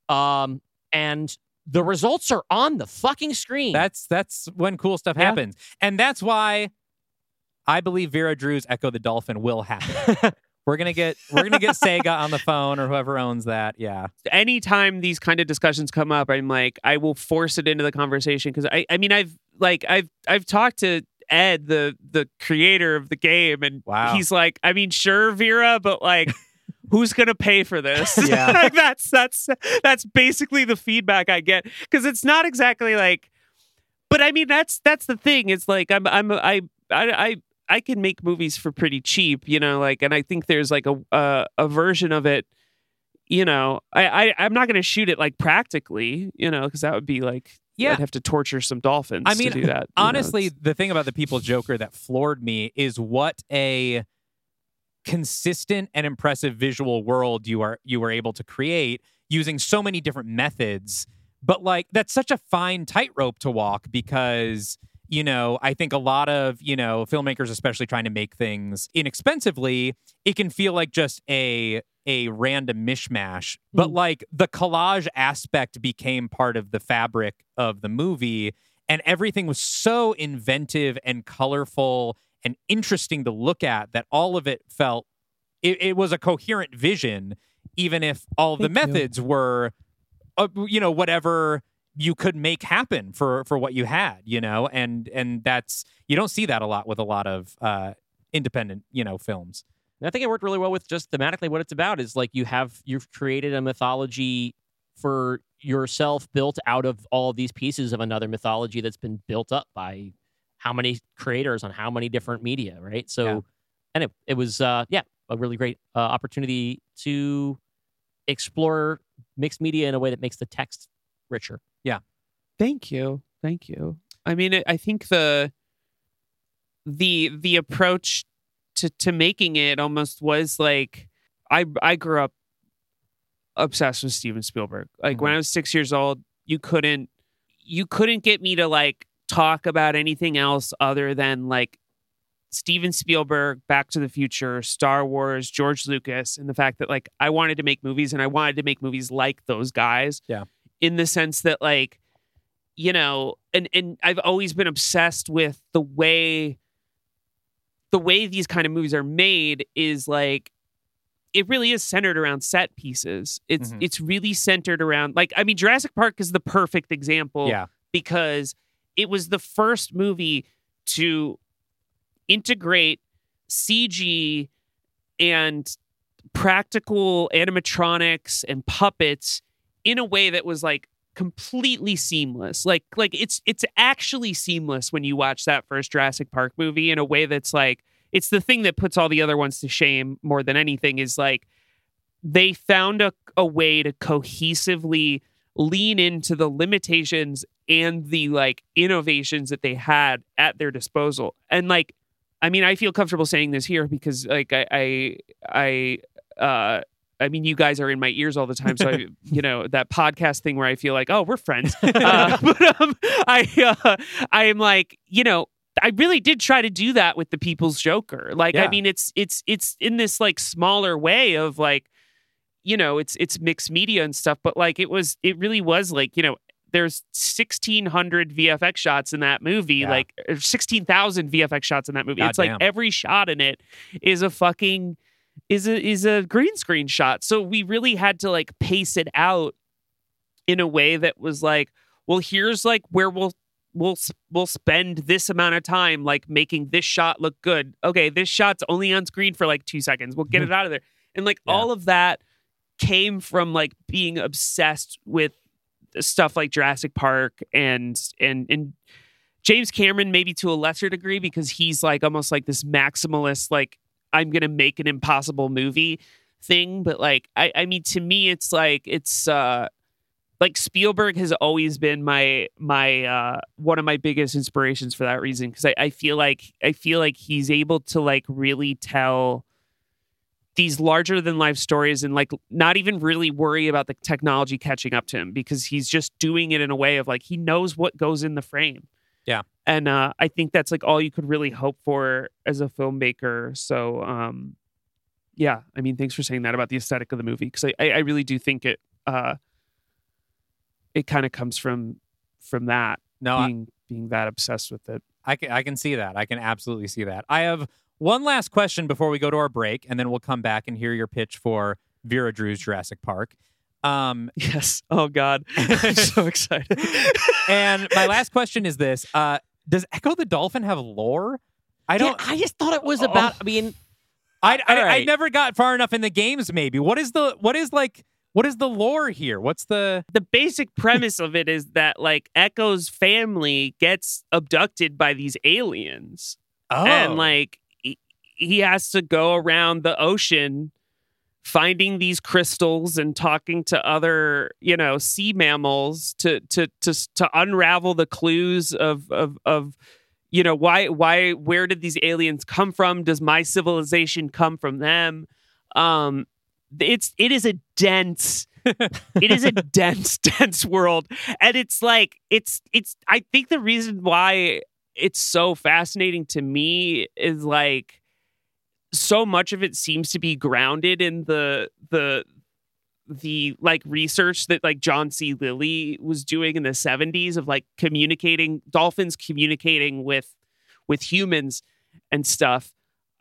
And the results are on the fucking screen. That's when cool stuff happens. And that's why I believe Vera Drew's Echo the Dolphin will happen. We're gonna get Sega on the phone or whoever owns that. Yeah. Anytime these kind of discussions come up, I'm like, I will force it into the conversation because I mean I've talked to Ed, the creator of the game, and he's like, I mean, sure, Vera, but like, who's gonna pay for this? Yeah. Like that's basically the feedback I get because it's not exactly like, but I mean that's the thing. It's like I can make movies for pretty cheap, you know, like, and I think there's like a version of it, you know, I'm not going to shoot it like practically, you know, because that would be like, I'd have to torture some dolphins to do that. Honestly, the thing about the People Joker that floored me is what a consistent and impressive visual world you were able to create using so many different methods. But like, that's such a fine tightrope to walk because, you know, I think a lot of, you know, filmmakers, especially trying to make things inexpensively, it can feel like just a random mishmash. But like the collage aspect became part of the fabric of the movie, and everything was so inventive and colorful and interesting to look at that all of it felt it was a coherent vision, even if all of the methods were, you know, whatever you could make happen for what you had, you know, and that's, you don't see that a lot with a lot of independent, you know, films. And I think it worked really well with just thematically what it's about is like you've created a mythology for yourself built out of all of these pieces of another mythology that's been built up by how many creators on how many different media, right? So, and it was a really great opportunity to explore mixed media in a way that makes the text richer. Yeah. Thank you. I mean, I think the approach to making it almost was like I grew up obsessed with Steven Spielberg. Like when I was 6 years old, you couldn't get me to like talk about anything else other than like Steven Spielberg, Back to the Future, Star Wars, George Lucas, and the fact that like I wanted to make movies and I wanted to make movies like those guys. Yeah. In the sense that like, you know, and I've always been obsessed with the way these kind of movies are made is like, it really is centered around set pieces. It's really centered around like, I mean, Jurassic Park is the perfect example because it was the first movie to integrate CG and practical animatronics and puppets in a way that was like completely seamless. Like it's actually seamless when you watch that first Jurassic Park movie in a way that's like, it's the thing that puts all the other ones to shame more than anything is like they found a way to cohesively lean into the limitations and the like innovations that they had at their disposal. And like, I mean, I feel comfortable saying this here because like I mean, you guys are in my ears all the time, so I, you know, that podcast thing where I feel like, oh, we're friends. But I am like, you know, I really did try to do that with The People's Joker. Like, Yeah. I mean, it's in this like smaller way of like, you know, it's mixed media and stuff, but like it really was like, you know, there's 1,600 VFX shots in that movie, Yeah. like 16,000 VFX shots in that movie. It's like Goddamn. every shot in it is a fucking is a green screen shot. So we really had to like pace it out in a way that was like, well, here's like where we'll spend this amount of time like making this shot look good. Okay, this shot's only on screen for like 2 seconds. We'll get it out of there. And like Yeah. all of that came from like being obsessed with stuff like Jurassic Park and James Cameron maybe to a lesser degree because he's like almost like this maximalist, like I'm going to make an impossible movie thing. But like, I mean, to me, it's like Spielberg has always been my one of my biggest inspirations for that reason. Cause I feel like he's able to like really tell these larger than life stories and like not even really worry about the technology catching up to him because he's just doing it in a way of like, he knows what goes in the frame. Yeah. And I think that's like all you could really hope for as a filmmaker. So, yeah, I mean, thanks for saying that about the aesthetic of the movie. Cause I really do think it kind of comes from that being that obsessed with it. I can see that. I can absolutely see that. I have one last question before we go to our break, and then we'll come back and hear your pitch for Vera Drew's Jurassic Park. Yes. Oh God. I'm so excited. And my last question is this. Does Echo the Dolphin have lore? I just thought it was about. I mean, I right. never got far enough in the games. Maybe what is the lore here? What's the basic premise of it is that like Echo's family gets abducted by these aliens. And like he has to go around the ocean finding these crystals and talking to other, you know, sea mammals to unravel the clues of you know, where did these aliens come from? Does my civilization come from them? It is a dense dense world. And it's like I think the reason why it's so fascinating to me is like so much of it seems to be grounded in the like research that like John C. Lilly was doing in the 70s of like dolphins communicating with humans and stuff.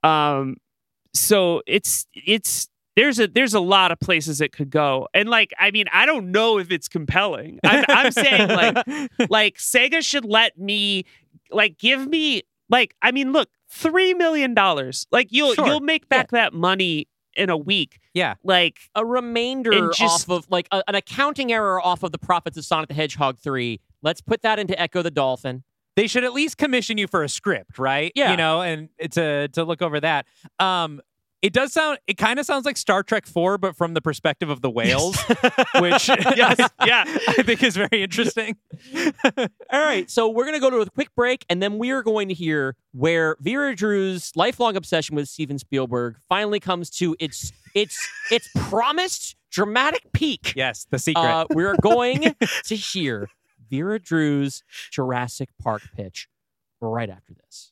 So there's a lot of places it could go. And like, I mean, I don't know if it's compelling. I'm saying like Sega should let me like give me like, I mean, look, $3 million. Like you'll make back that money in a week. Yeah. Like a remainder just, off of like an accounting error off of the profits of Sonic the Hedgehog 3. Let's put that into Echo the Dolphin. They should at least commission you for a script, right? Yeah. You know, and to look over that. It kind of sounds like Star Trek 4, but from the perspective of the whales, which I think is very interesting. All right, so we're going to go to a quick break, and then we are going to hear where Vera Drew's lifelong obsession with Steven Spielberg finally comes to its promised dramatic peak. Yes, the secret. We're going to hear Vera Drew's Jurassic Park pitch right after this.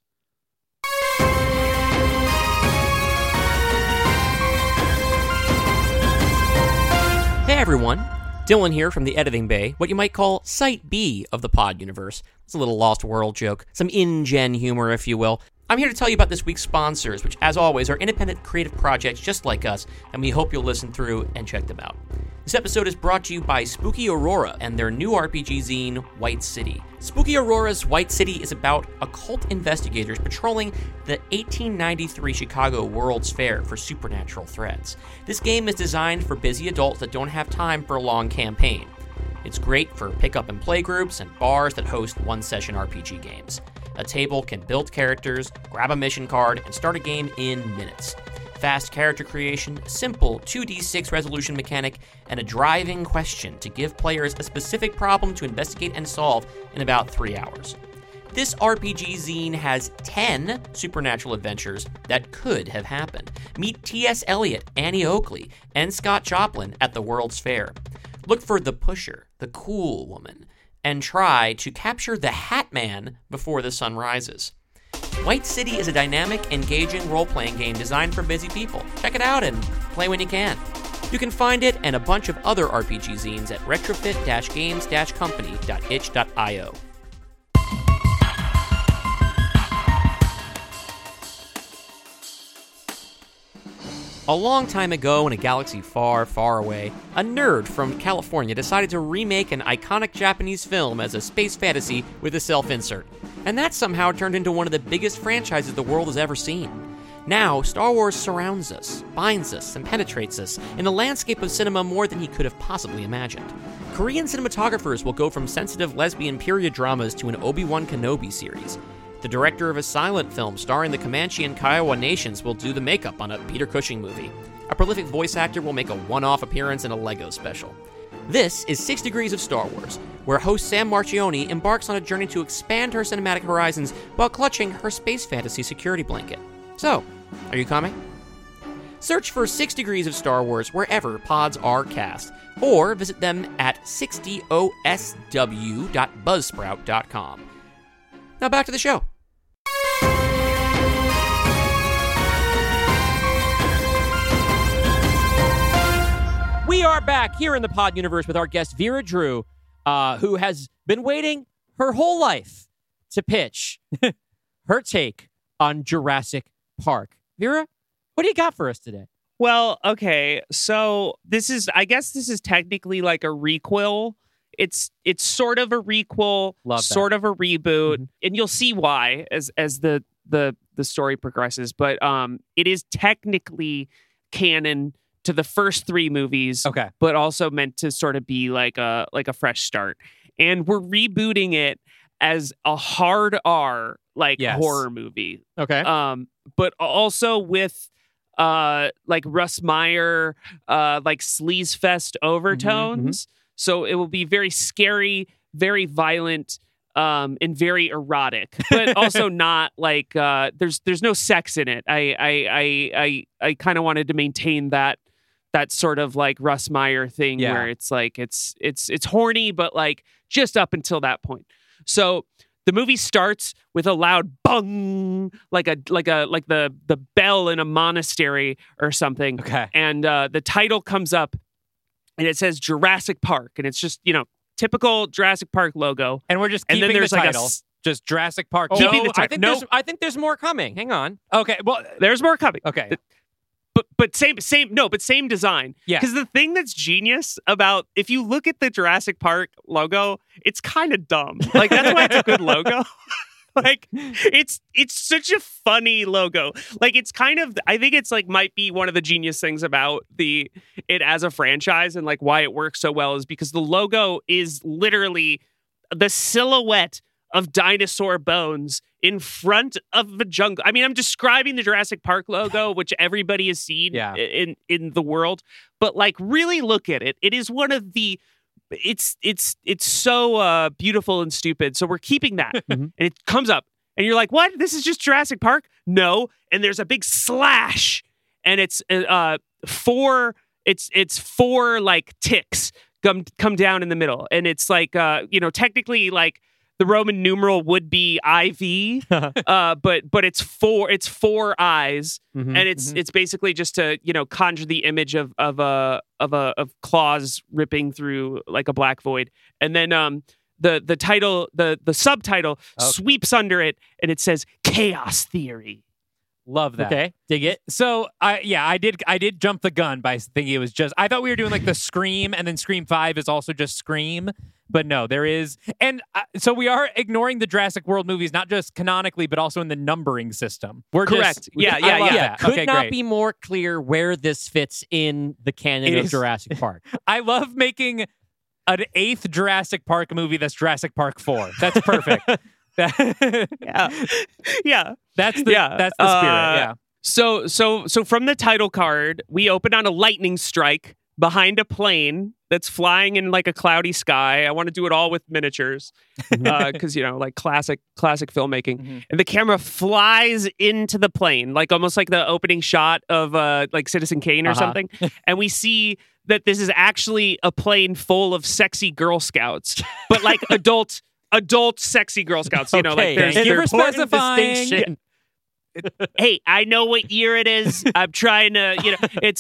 Hey everyone, Dylan here from the Editing Bay, what you might call Site B of the Pod universe. It's a little Lost World joke, some in-gen humor, if you will. I'm here to tell you about this week's sponsors, which, as always, are independent creative projects just like us, and we hope you'll listen through and check them out. This episode is brought to you by Spooky Aurora and their new RPG zine, White City. Spooky Aurora's White City is about occult investigators patrolling the 1893 Chicago World's Fair for supernatural threats. This game is designed for busy adults that don't have time for a long campaign. It's great for pick-up and play groups and bars that host one-session RPG games. A table can build characters, grab a mission card, and start a game in minutes. fast character creation, simple 2d6 resolution mechanic, and a driving question to give players a specific problem to investigate and solve in about 3 hours. This RPG zine has 10 supernatural adventures that could have happened. Meet T.S. Eliot, Annie Oakley, and Scott Joplin at the World's Fair. Look for the Pusher, the Cool Woman, and try to capture the Hat Man before the sun rises. White City is a dynamic, engaging role-playing game designed for busy people. Check it out and play when you can. You can find it and a bunch of other RPG zines at retrofit-games-company.itch.io. A long time ago in a galaxy far, far away, a nerd from California decided to remake an iconic Japanese film as a space fantasy with a self-insert. And that somehow turned into one of the biggest franchises the world has ever seen. Now, Star Wars surrounds us, binds us, and penetrates us in a landscape of cinema more than he could have possibly imagined. Korean cinematographers will go from sensitive lesbian period dramas to an Obi-Wan Kenobi series. The director of a silent film starring the Comanche and Kiowa nations will do the makeup on a Peter Cushing movie. A prolific voice actor will make a one-off appearance in a Lego special. This is 6 Degrees of Star Wars, where host Sam Marchioni embarks on a journey to expand her cinematic horizons while clutching her space fantasy security blanket. So, are you coming? Search for 6 Degrees of Star Wars wherever pods are cast, or visit them at 60osw.buzzsprout.com. Now back to the show. We are back here in the Pod Universe with our guest Vera Drew, who has been waiting her whole life to pitch her take on Jurassic Park. Vera, what do you got for us today? Well, okay, so I guess this is technically like a requel. It's sort of a requel, sort of a reboot, and you'll see why as the story progresses. But it is technically canon to the first 3 movies, Okay. but also meant to sort of be like a fresh start. And we're rebooting it as a hard R horror movie. Okay. But also with like Russ Meyer like sleaze fest overtones. So it will be very scary, very violent, and very erotic, but also not like there's no sex in it. I kind of wanted to maintain that sort of like Russ Meyer thing where it's like it's horny, but like just up until that point. So the movie starts with a loud bung, like the bell in a monastery or something. Okay. And the title comes up. And it says Jurassic Park, and it's just, typical Jurassic Park logo. And we're just And keeping then there's the like a title. Just Jurassic Park. Oh, Keeping the I title. think I think there's more coming. Hang on. Okay, well, There's more coming. okay. But same design. Yeah. Because the thing that's genius about, if you look at the Jurassic Park logo, it's kind of dumb. Like, that's why it's a good logo. Like, it's such a funny logo. Like, it's kind of, I think it's like might be one of the genius things about it as a franchise and like why it works so well is because the logo is literally the silhouette of dinosaur bones in front of a jungle. I mean, I'm describing the Jurassic Park logo, which everybody has seen in the world, but like really look at it. It is one of the it's so beautiful and stupid. So we're keeping that. And it comes up and you're like, what? This is just Jurassic Park? No. And there's a big slash and it's four like ticks come down in the middle. And it's like, technically like the Roman numeral would be IV, but it's four eyes, and it's basically just to conjure the image of claws ripping through like a black void, and then the title the subtitle sweeps under it, and it says Chaos Theory. Love that. Okay, dig it. So I did jump the gun by thinking it was just. I thought we were doing like the Scream, and then Scream 5 is also just Scream. But no, there is, and so we are ignoring the Jurassic World movies, not just canonically, but also in the numbering system. We're correct. Yeah. Could Okay, not great. be more clear where this fits in the canon of Jurassic Park. I love making an 8th Jurassic Park movie that's Jurassic Park 4. That's perfect. Yeah. That's the spirit. Yeah. So from the title card, we open on a lightning strike behind a plane that's flying in like a cloudy sky. I want to do it all with miniatures because like classic filmmaking. And the camera flies into the plane, like almost like the opening shot of like Citizen Kane or something. And we see that this is actually a plane full of sexy Girl Scouts, but like adult sexy Girl Scouts. You know, like there's Thank you for important specifying. distinction. Hey, I know what year it is. I'm trying to, it's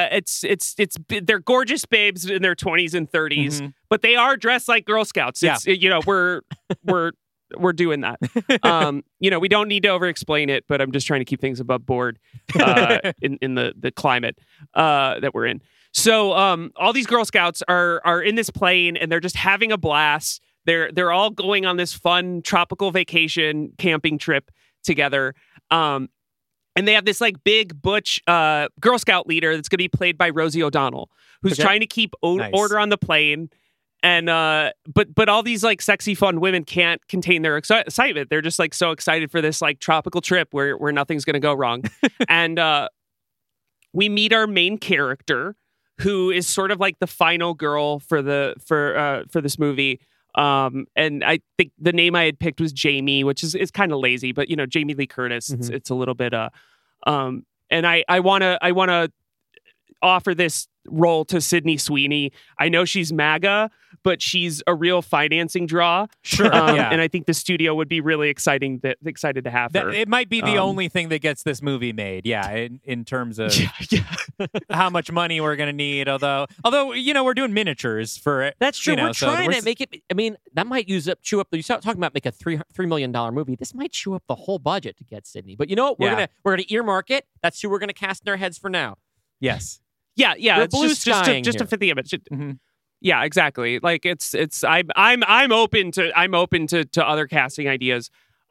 they're gorgeous babes in their 20s and 30s, but they are dressed like Girl Scouts. It's, we're doing that. We don't need to over-explain it, but I'm just trying to keep things above board in the climate that we're in. So all these Girl Scouts are in this plane and they're just having a blast. They're all going on this fun tropical vacation camping trip together. And they have this like big butch Girl Scout leader that's going to be played by Rosie O'Donnell, who's trying to keep order on the plane. And but all these like sexy fun women can't contain their excitement. They're just like so excited for this like tropical trip where nothing's going to go wrong. And we meet our main character, who is sort of like the final girl for this movie. And I think the name I had picked was Jamie, which is kind of lazy, but Jamie Lee Curtis. It's a little bit and I want to offer this role to Sydney Sweeney. I know she's MAGA, but she's a real financing draw. Sure. And I think the studio would be really excited to have her. It might be the only thing that gets this movie made. Yeah, in terms of how much money we're going to need. Although we're doing miniatures for it. That's true. We're so trying to make it. I mean, that might chew up. You start talking about make a $3 million movie. This might chew up the whole budget to get Sydney. But you know what? We're gonna earmark it. That's who we're gonna cast in our heads for now. Yes. Yeah. We're It's blue just to skying fit the image. Yeah, exactly. Like it's I'm open to other casting ideas.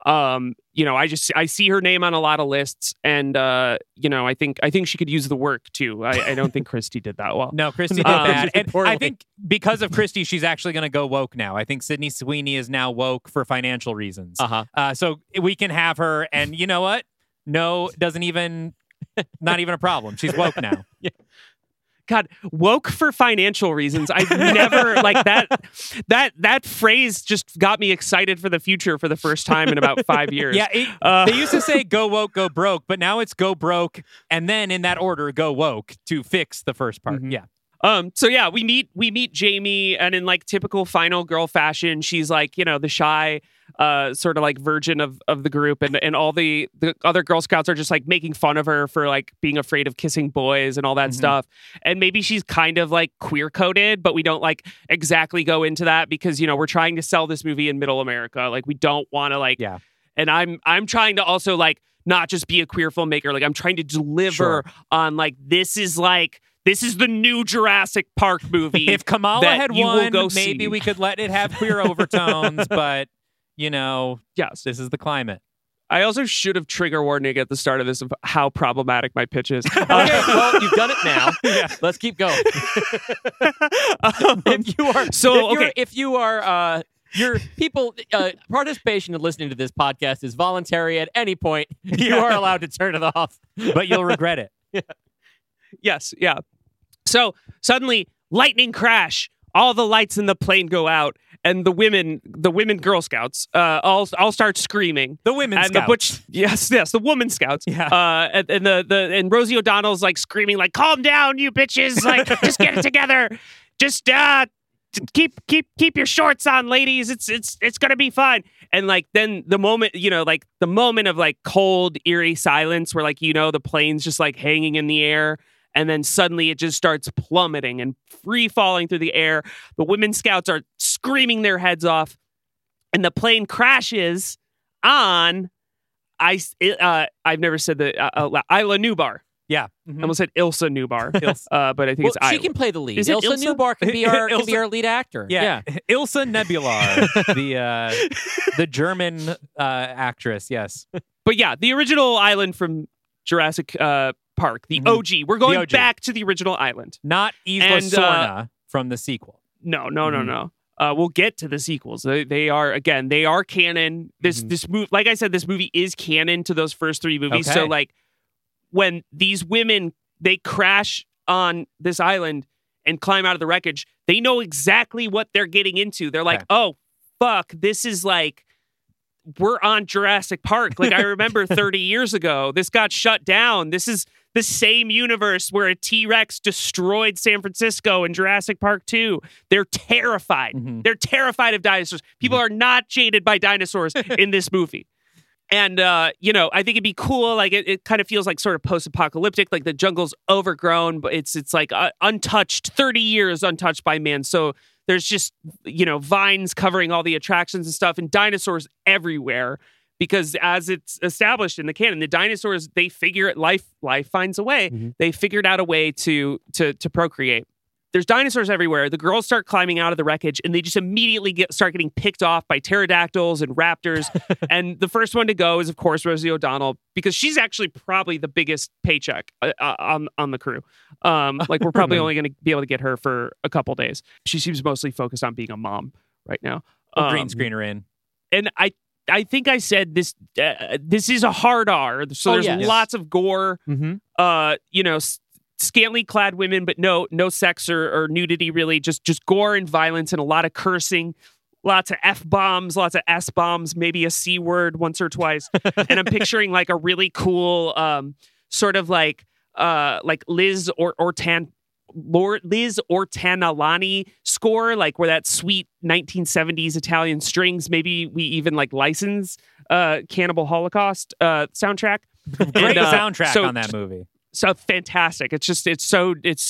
I see her name on a lot of lists, and I think she could use the work too. I don't think Christy did that well. No, Christy did bad. And I think because of Christy, she's actually going to go woke now. I think Sydney Sweeney is now woke for financial reasons. So we can have her, and you know what? No, not even a problem. She's woke now. God, woke for financial reasons. I've never like that phrase just got me excited for the future for the first time in about 5 years. Yeah, they used to say go woke, go broke, but now it's go broke, and then in that order, go woke to fix the first part. Yeah. So yeah, we meet Jamie, and in like typical final girl fashion, she's like, the shy sort of like virgin of the group, and all the other Girl Scouts are just like making fun of her for like being afraid of kissing boys and all that stuff. And maybe she's kind of like queer coded, but we don't like exactly go into that because we're trying to sell this movie in middle America. Like we don't want to like and I'm trying to also like not just be a queer filmmaker. Like I'm trying to deliver on like this is the new Jurassic Park movie. If Kamala had won, maybe see. we could let it have queer overtones, but yes, this is the climate. I also should have trigger warning at the start of this of how problematic my pitch is. Okay, well, you've done it now. Let's keep going. Your people participation in listening to this podcast is voluntary at any point. You are allowed to turn it off, but you'll regret it. Yes, yeah. So suddenly, lightning crash. All the lights in the plane go out, and the women Girl Scouts all start screaming. The women scouts. The woman scouts. Yeah. And Rosie O'Donnell's like screaming like, "Calm down, you bitches! Like, just get it together. Just keep your shorts on, ladies. It's gonna be fine." And like then the moment, the moment of like cold, eerie silence where like the plane's just like hanging in the air. And then suddenly it just starts plummeting and free falling through the air. The women scouts are screaming their heads off. And the plane crashes on I've never said the Isla Newbar. Yeah. I almost said Ilsa Newbar. But I think it's Isla. She can play the lead. Is it Ilsa Newbar can be our lead actor. Yeah. Ilsa Nebular, the German actress, yes. But yeah, the original island from Jurassic Park, the OG. We're going back to the original island. Not Isla Sorna from the sequel. No. We'll get to the sequels. They are canon. This movie, like I said, this movie is canon to those first three movies. Okay. So like when these women, they crash on this island and climb out of the wreckage, they know exactly what they're getting into. They're like, oh, fuck, this is like, we're on Jurassic Park. Like, I remember 30 years ago, this got shut down. This is the same universe where a T-Rex destroyed San Francisco in Jurassic Park 2. They're terrified. Mm-hmm. They're terrified of dinosaurs. People are not jaded by dinosaurs in this movie. And, I think it'd be cool. Like, it kind of feels like sort of post-apocalyptic, like the jungle's overgrown, but it's like untouched, 30 years untouched by man. So there's just, vines covering all the attractions and stuff, and dinosaurs everywhere. Because as it's established in the canon, the dinosaurs, they figure it, life finds a way. Mm-hmm. They figured out a way to procreate. There's dinosaurs everywhere. The girls start climbing out of the wreckage, and they just immediately start getting picked off by pterodactyls and raptors. And the first one to go is, of course, Rosie O'Donnell, because she's actually probably the biggest paycheck on the crew. We're probably only going to be able to get her for a couple days. She seems mostly focused on being a mom right now. Green screen her in. And I think I said this. This is a hard R, so there's lots of gore. Mm-hmm. Scantily clad women, but no sex or nudity really. Just gore and violence and a lot of cursing, lots of F-bombs, lots of S-bombs, maybe a C word once or twice. And I'm picturing like a really cool sort of like Liz Ortanalani score, like where that sweet 1970s Italian strings. Maybe we even like license Cannibal Holocaust soundtrack. Great soundtrack on that movie. So fantastic. It's so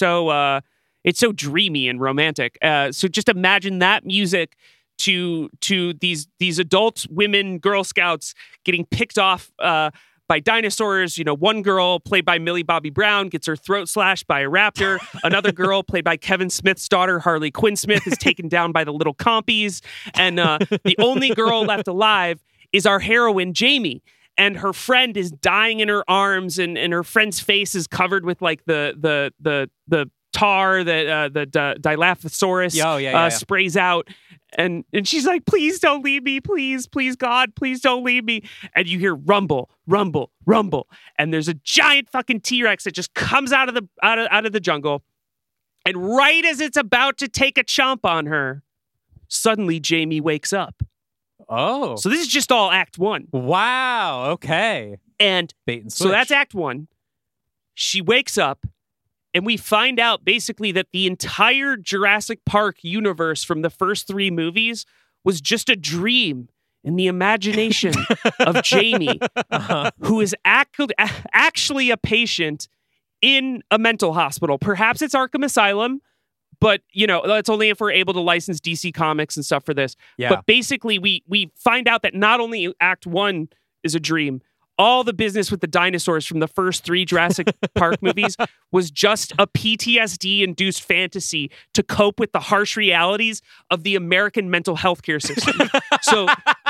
dreamy and romantic. So just imagine that music to these adult women Girl Scouts getting picked off by dinosaurs. One girl played by Millie Bobby Brown gets her throat slashed by a raptor. Another girl played by Kevin Smith's daughter, Harley Quinn Smith, is taken down by the little compies. And the only girl left alive is our heroine, Jamie. And her friend is dying in her arms, and her friend's face is covered with like the tar that the Dilophosaurus sprays out. And she's like, please don't leave me. Please, God, please don't leave me. And you hear rumble, rumble, rumble. And there's a giant fucking T-Rex that just comes out of the jungle. And right as it's about to take a chomp on her, suddenly Jamie wakes up. Oh. So this is just all Act 1. Wow. Okay. And bait and switch. So that's Act 1. She wakes up, and we find out basically that the entire Jurassic Park universe from the first 3 movies was just a dream in the imagination of Jamie, who is actually a patient in a mental hospital. Perhaps it's Arkham Asylum. But, that's only if we're able to license DC Comics and stuff for this. Yeah. But basically, we find out that not only Act 1 is a dream, all the business with the dinosaurs from the first 3 Jurassic Park movies was just a PTSD-induced fantasy to cope with the harsh realities of the American mental health care system. So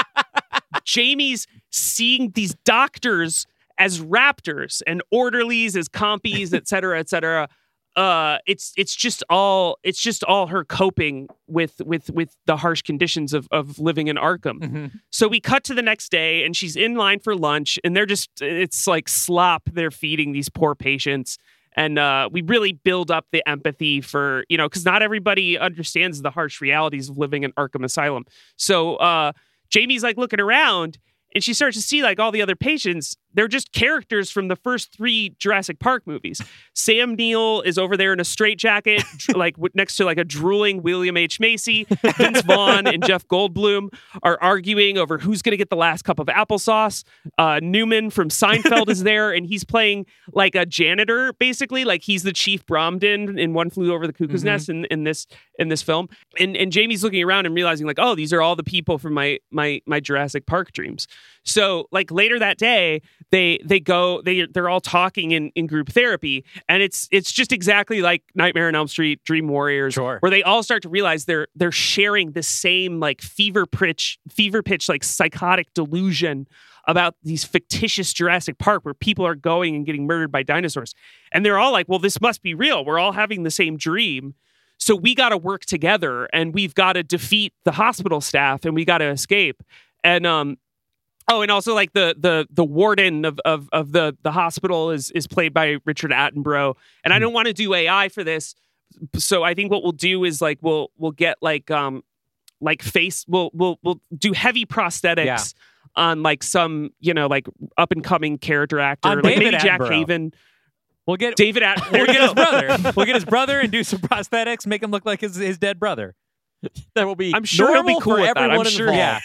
Jamie's seeing these doctors as raptors and orderlies as compies, et cetera, et cetera. It's just all her coping with the harsh conditions of living in Arkham. Mm-hmm. So we cut to the next day, and she's in line for lunch, and it's like slop they're feeding these poor patients. And we really build up the empathy for, because not everybody understands the harsh realities of living in Arkham Asylum. So Jamie's like looking around, and she starts to see like all the other patients. They're just characters from the first 3 Jurassic Park movies. Sam Neill is over there in a straitjacket, like next to like a drooling William H. Macy. Vince Vaughn and Jeff Goldblum are arguing over who's going to get the last cup of applesauce. Newman from Seinfeld is there, and he's playing like a janitor, basically. Like he's the Chief Bromden in One Flew Over the Cuckoo's Nest in this film. And Jamie's looking around and realizing like, oh, these are all the people from my Jurassic Park dreams. So like later that day, they're all talking in group therapy, and it's just exactly like Nightmare on Elm Street, Dream Warriors, sure, where they all start to realize they're sharing the same like fever pitch like psychotic delusion about these fictitious Jurassic Park where people are going and getting murdered by dinosaurs, and they're all like, well, this must be real. We're all having the same dream. So we got to work together, and we've got to defeat the hospital staff, and we got to escape. And Oh, and also like the warden of the hospital is played by Richard Attenborough. And I don't want to do AI for this, so I think what we'll do is like we'll get like face we'll do heavy prosthetics on like some like up and coming character actor, On like David maybe Jack Attenborough. Haven. We'll get David We'll get his brother. We'll get his brother and do some prosthetics, make him look like his dead brother. That will be. I'm sure he'll be normal cool for with that. everyone I'm sure. involved.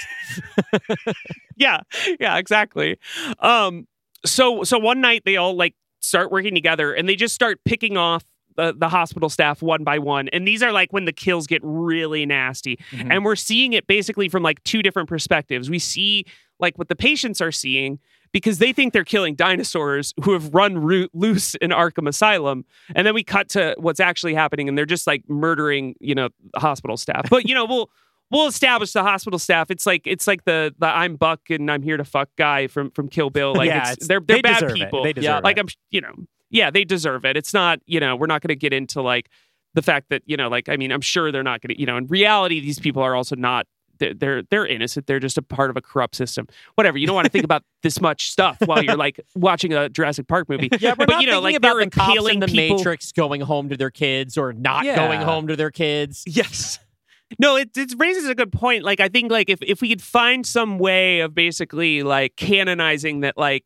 Yeah, exactly. So one night they all like start working together and they just start picking off the hospital staff one by one. And these are like when the kills get really nasty. Mm-hmm. And we're seeing it basically from like two different perspectives. We see like what the patients are seeing because they think they're killing dinosaurs who have run loose in Arkham Asylum. And then we cut to what's actually happening and they're just like murdering, the hospital staff. But, we'll establish the hospital staff. It's like the I'm Buck and I'm here to fuck guy from Kill Bill. Like they're they bad deserve people. It. They deserve like it. they deserve it. It's not, we're not going to get into like the fact that, I'm sure they're not going to, in reality, these people are also not, they're innocent. They're just a part of a corrupt system. Whatever. You don't want to think about this much stuff while you're like watching a Jurassic Park movie. Yeah, but you know, thinking like about they're the cops in impaling the people. Matrix going home to their kids or not going home to their kids. Yes. No, it raises a good point. Like, I think like if we could find some way of basically like canonizing that, like,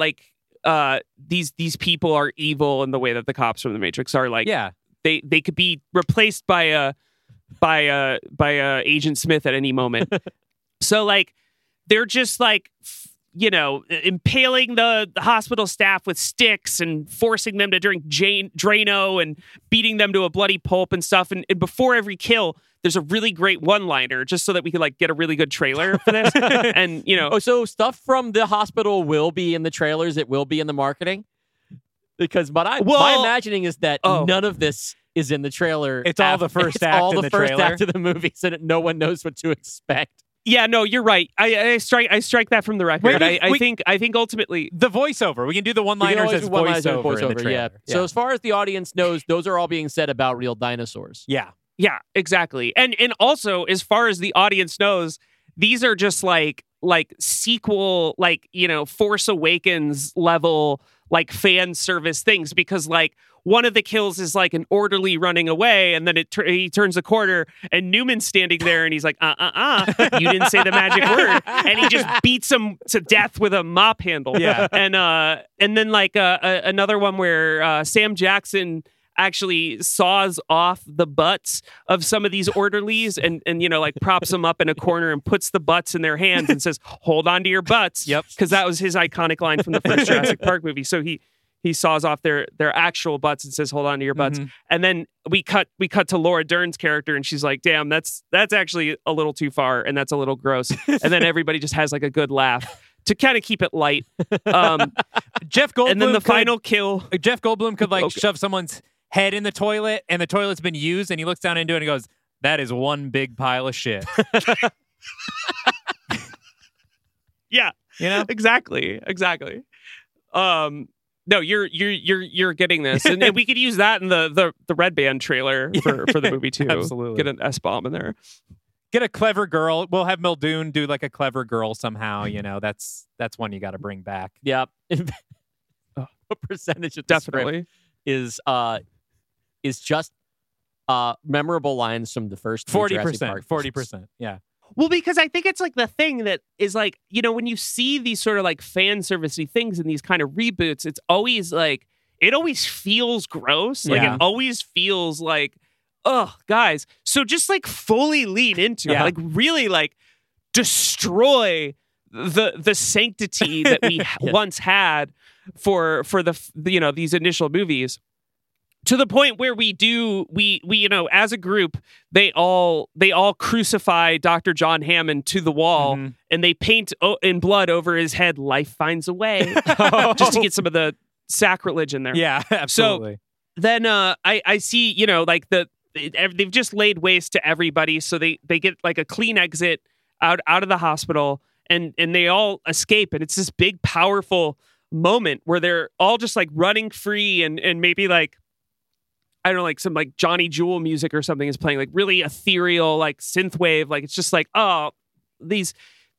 these people are evil in the way that the cops from the Matrix are, like, they could be replaced by Agent Smith at any moment. So like they're just like impaling the hospital staff with sticks and forcing them to drink Drano and beating them to a bloody pulp and stuff. And before every kill, there's a really great one-liner just so that we could like get a really good trailer for this. And so stuff from the hospital will be in the trailers. It will be in the marketing. Because my imagining is that none of this is in the trailer. It's all the first act all in the the first trailer. act of the movie, so that no one knows what to expect. Yeah, no, you're right. I strike that from the record. I think ultimately the voiceover. We can do the one-liners as voiceover in the trailer. Yeah. So as far as the audience knows, those are all being said about real dinosaurs. Yeah. Yeah, exactly. And also, as far as the audience knows, these are just like sequel, like, Force Awakens level, like fan service things, because like one of the kills is like an orderly running away, and then he turns a corner and Newman's standing there and he's like, you didn't say the magic word. And he just beats him to death with a mop handle. Yeah. And then like another one where Sam Jackson actually saws off the butts of some of these orderlies and like props them up in a corner and puts the butts in their hands and says, hold on to your butts. Yep. Because that was his iconic line from the first Jurassic Park movie. So he saws off their actual butts and says, hold on to your butts. Mm-hmm. And then we cut to Laura Dern's character and she's like, damn, that's actually a little too far and that's a little gross. And then everybody just has like a good laugh to kind of keep it light. Jeff Goldblum. And then the final kill. Jeff Goldblum could like shove someone's head in the toilet and the toilet's been used and he looks down into it and he goes, that is one big pile of shit. Yeah. Exactly. No, you're getting this, and we could use that in the Red Band trailer for the movie too. Absolutely. Get an S-bomb in there. Get a clever girl. We'll have Muldoon do like a clever girl somehow. That's one you got to bring back. Yep. What percentage of the Definitely script is just memorable lines from the first 40%. 40%. Yeah. Well, because I think it's like the thing that is like, when you see these sort of like fan servicey things in these kind of reboots, it's always like, it always feels gross. Like Yeah. it always feels like, oh, guys. So just like fully lean into it, like really like destroy the sanctity that we once had for the these initial movies. To the point where we as a group, they all crucify Dr. John Hammond to the wall, and they paint in blood over his head, "Life finds a way," just to get some of the sacrilege in there. Yeah, absolutely. So then I see, they've just laid waste to everybody, so they get like a clean exit out of the hospital, and they all escape, and it's this big, powerful moment where they're all just like running free, and maybe like, I don't know, like some like Johnny Jewel music or something is playing, like really ethereal, like synthwave. Like it's just like, oh, these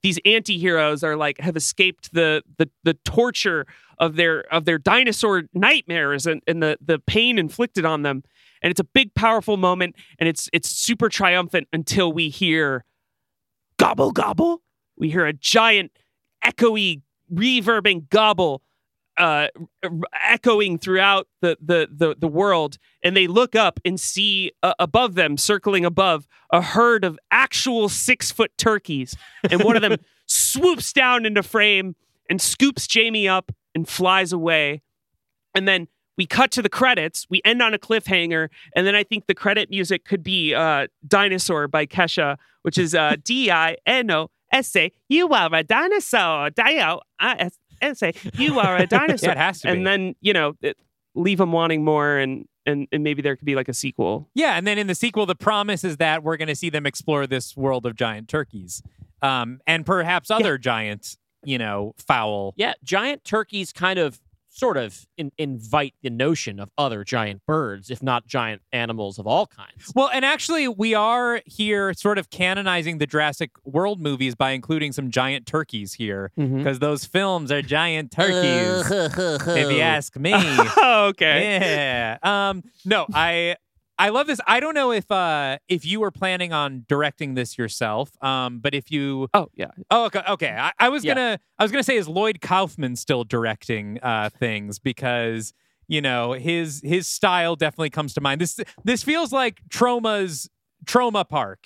these anti-heroes are like have escaped the torture of their dinosaur nightmares and the pain inflicted on them. And it's a big, powerful moment, and it's super triumphant until we hear gobble gobble. We hear a giant, echoey, reverbing gobble echoing throughout the world, and they look up and see above them, circling above, a herd of actual 6-foot turkeys, and one of them swoops down into frame and scoops Jamie up and flies away. And then we cut to the credits. We end on a cliffhanger, and then I think the credit music could be Dinosaur by Kesha, which is D-I-N-O-S-A. You are a dinosaur. D-I-N-O-S-A. You are a dinosaur. Yeah, it has to be. And then, leave them wanting more, and maybe there could be like a sequel. Yeah, and then in the sequel, the promise is that we're going to see them explore this world of giant turkeys, and perhaps other giant, fowl. Yeah, giant turkeys kind of sort of invite the notion of other giant birds, if not giant animals of all kinds. Well, and actually, we are here sort of canonizing the Jurassic World movies by including some giant turkeys here, because those films are giant turkeys, if you ask me. Okay. Yeah. No, I love this. I don't know if you were planning on directing this yourself, but if you... Oh, yeah. Oh, okay. I was gonna say, is Lloyd Kaufman still directing things? Because his style definitely comes to mind. This feels like Trauma Park.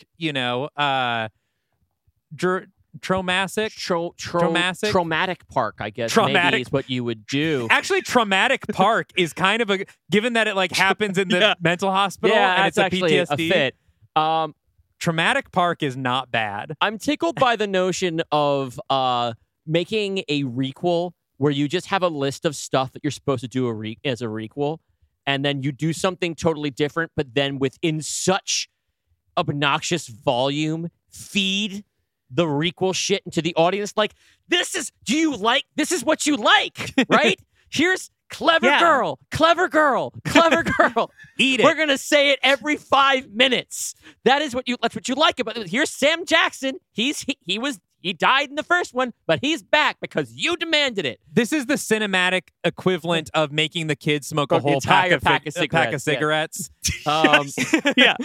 Traumatic Park, I guess. Traumatic. Maybe is what you would do. Actually, Traumatic Park is kind of given that it happens in the mental hospital, Yeah, and it's that's actually a PTSD. a fit. Traumatic Park is not bad. I'm tickled by the notion of making a requel where you just have a list of stuff that you're supposed to do as a requel, and then you do something totally different, but then within such obnoxious volume, feed the requel shit into the audience. Like, this is what you like, right? Here's clever girl. Eat it. We're going to say it every 5 minutes. That's what you like about it. Here's Sam Jackson. He died in the first one, but he's back because you demanded it. This is the cinematic equivalent of making the kids smoke a whole entire pack of cigarettes. Yeah.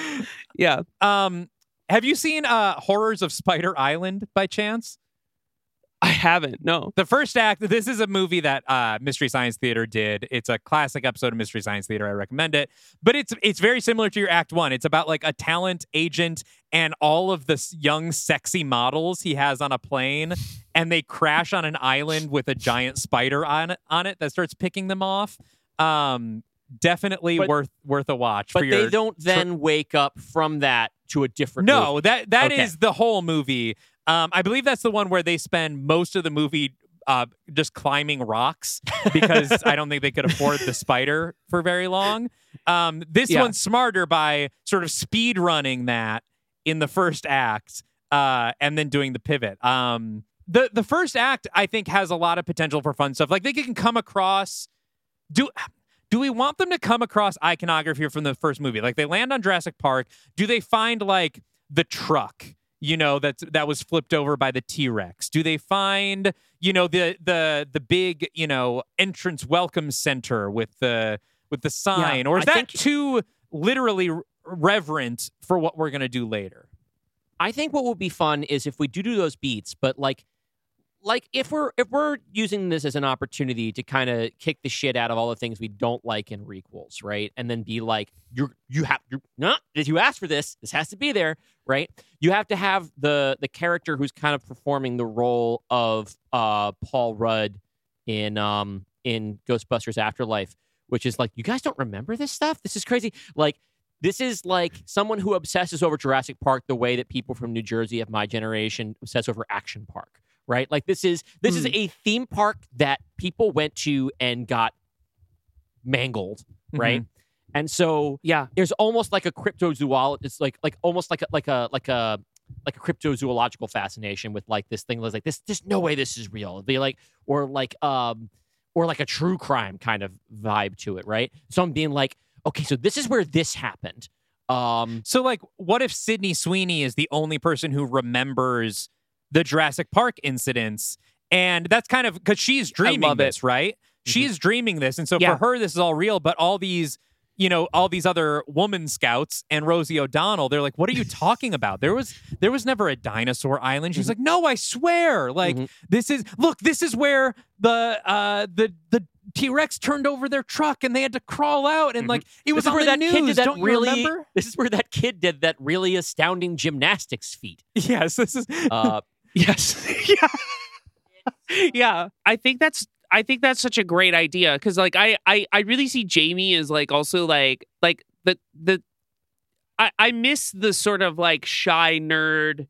Have you seen Horrors of Spider Island by chance? I haven't, no. The first act, this is a movie that Mystery Science Theater did. It's a classic episode of Mystery Science Theater. I recommend it. But it's very similar to your Act 1. It's about like a talent agent and all of the young, sexy models he has on a plane, and they crash on an island with a giant spider on it that starts picking them off. Definitely worth a watch. But they don't then wake up from that to a different movie. that is the whole movie. I believe that's the one where they spend most of the movie just climbing rocks because I don't think they could afford the spider for very long. This one's smarter by sort of speed running that in the first act and then doing the pivot. The first act, I think, has a lot of potential for fun stuff. Like, they can come across... Do we want them to come across iconography from the first movie? Like, they land on Jurassic Park. Do they find, like, the truck, that was flipped over by the T-Rex? Do they find, the big, entrance welcome center with the sign? Or is that too literally reverent for what we're going to do later? I think what would be fun is if we do those beats, but like if we're using this as an opportunity to kind of kick the shit out of all the things we don't like in requels, right? And then be like, you asked for this has to be there, right? You have to have the character who's kind of performing the role of Paul Rudd in Ghostbusters Afterlife, which is like, you guys don't remember this stuff? This is crazy. Like, this is like someone who obsesses over Jurassic Park the way that people from New Jersey of my generation obsess over Action Park. Right? Like, this is a theme park that people went to and got mangled, right? Mm-hmm. And so there's almost like a cryptozoology. It's like almost like a cryptozoological fascination with like this thing. Like, there's no way this is real. It'd be like or like a true crime kind of vibe to it, right? So I'm being like, okay, so this is where this happened. So like, what if Sydney Sweeney is the only person who remembers the Jurassic Park incidents. And that's kind of because she's dreaming this, right? She's dreaming this. And so for her, this is all real. But all these, all these other woman scouts and Rosie O'Donnell, they're like, what are you talking about? There was never a dinosaur island. She's like, no, I swear. Like, this is where the T-Rex turned over their truck and they had to crawl out. And like, it was on the news. Kid did that Don't really, you remember? This is where that kid did that really astounding gymnastics feat. Yes, this is. Yes. Yeah. Yeah. I think that's such a great idea because like I really see Jamie as like also like the I miss the sort of like shy nerd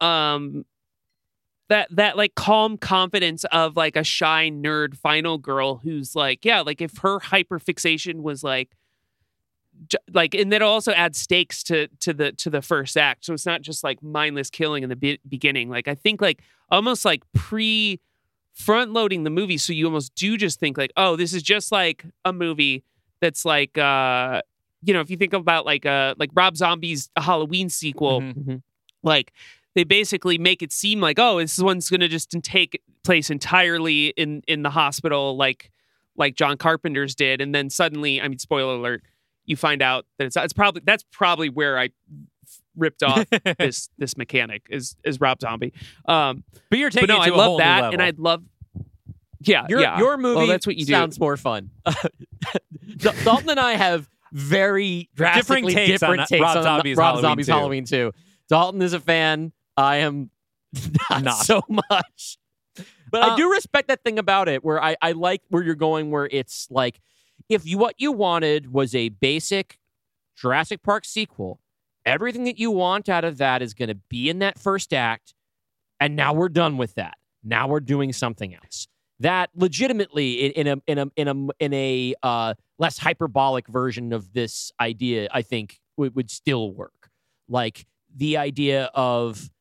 that like calm confidence of like a shy nerd final girl who's like like if her hyperfixation was like and that also adds stakes to the first act, so it's not just like mindless killing in the beginning. Like I think like almost like front loading the movie, so you almost do just think like, oh, this is just like a movie that's like if you think about like Rob Zombie's Halloween sequel, like they basically make it seem like, oh, this one's gonna just take place entirely in the hospital, like John Carpenter's did, and then suddenly, I mean, spoiler alert, you find out that that's probably where I ripped off this mechanic is Rob Zombie. But you're taking I it to a love whole that, new level. and I'd love. Yeah, Your movie well, that's what you sounds do. more fun. Dalton and I have very drastically different takes Rob on Zombie's Rob Halloween Zombie's 2. Halloween 2. Dalton is a fan. I am not so much. But I do respect that thing about it where I like where you're going, where it's like, if what you wanted was a basic Jurassic Park sequel, everything that you want out of that is going to be in that first act, and now we're done with that. Now we're doing something else. That legitimately, in a less hyperbolic version of this idea, I think would still work. Like the idea of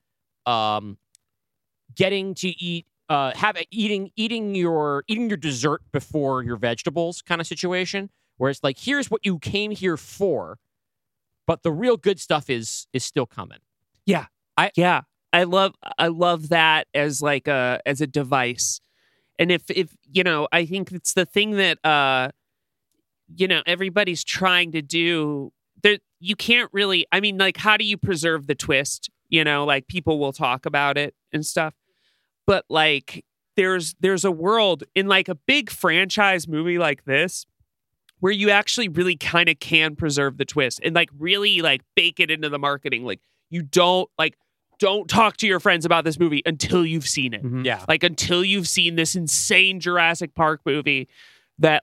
getting to eat, eating your dessert before your vegetables kind of situation, where it's like, here's what you came here for, but the real good stuff is still coming. Yeah, I love that as like as a device. And if I think it's the thing that everybody's trying to do. That you can't really. I mean, like, how do you preserve the twist? Like people will talk about it and stuff, but like there's a world in like a big franchise movie like this where you actually really kind of can preserve the twist and like really like bake it into the marketing. Like you don't talk to your friends about this movie until you've seen it. Mm-hmm. Yeah. Like until you've seen this insane Jurassic Park movie that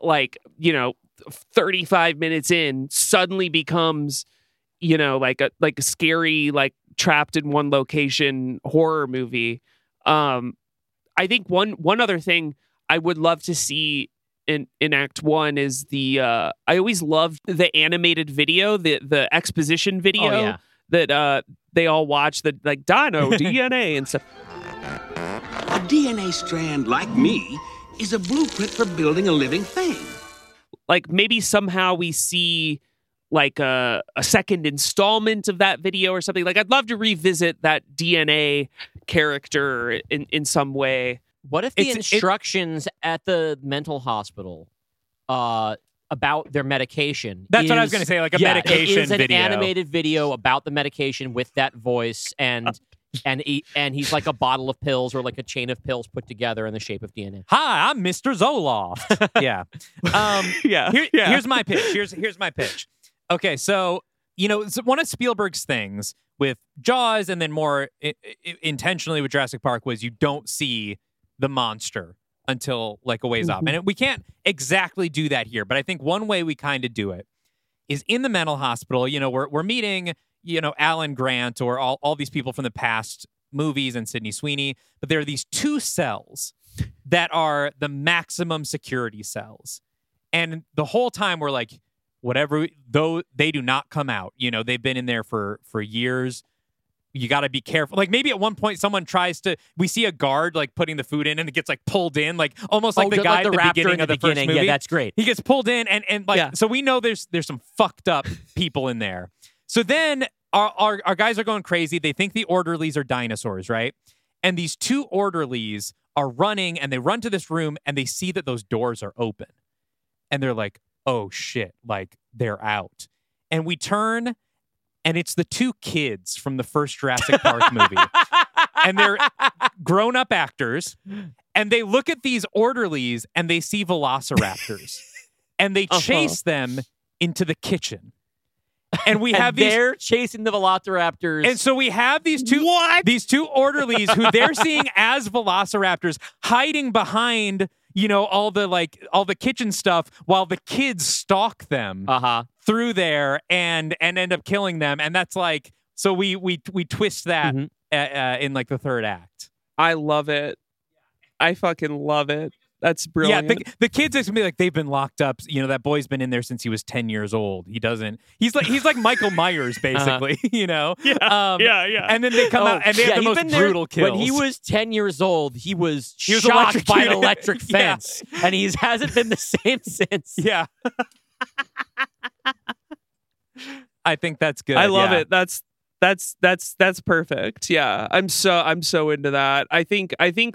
35 minutes in suddenly becomes, like a scary, like trapped in one location horror movie. I think one other thing I would love to see in Act 1 is I always loved the animated video, the exposition video. Oh, yeah. That they all watch, the like Dino DNA and stuff. A DNA strand like me is a blueprint for building a living thing. Like maybe somehow we see like a second installment of that video or something. Like I'd love to revisit that DNA character in some way. What if the instructions at the mental hospital about their medication? That's what I was going to say, like a medication is an video. animated video about the medication with that voice, and he's like a bottle of pills or like a chain of pills put together in the shape of DNA. Hi, I'm Mr. Zoloft. Yeah. Here's my pitch. Here's my pitch. Okay, so one of Spielberg's things with Jaws and then more intentionally with Jurassic Park was you don't see the monster until like a ways off. And we can't exactly do that here, but I think one way we kind of do it is in the mental hospital. We're meeting, Alan Grant or all these people from the past movies and Sydney Sweeney, but there are these two cells that are the maximum security cells. And the whole time we're like, whatever, though they do not come out. They've been in there for years. You got to be careful. Like maybe at one point someone we see a guard like putting the food in and it gets like pulled in, like almost like the guy at the beginning of the first movie. Yeah, that's great. He gets pulled in and so we know there's some fucked up people in there. So then our guys are going crazy. They think the orderlies are dinosaurs, right? and these two orderlies are running, and they run to this room, and they see that those doors are open. And they're like, oh, shit, like, they're out. And we turn, and it's the two kids from the first Jurassic Park movie. And they're grown-up actors, and they look at these orderlies, and they see velociraptors. And they chase them into the kitchen. And we have they're chasing the velociraptors. And so we have these two orderlies who they're seeing as velociraptors hiding behind, all the kitchen stuff while the kids stalk them through there and end up killing them. And that's like, so we twist that in like the third act. I love it. I fucking love it. That's brilliant. Yeah, the kids are gonna be like, they've been locked up. That boy's been in there since he was 10 years old. He's like Michael Myers, basically. Yeah. And then they come out and they have the most brutal kills. When he was 10 years old, he was shot by an electric fence, and he hasn't been the same since. Yeah. I think that's good. I love it. That's perfect. Yeah, I'm so into that. I think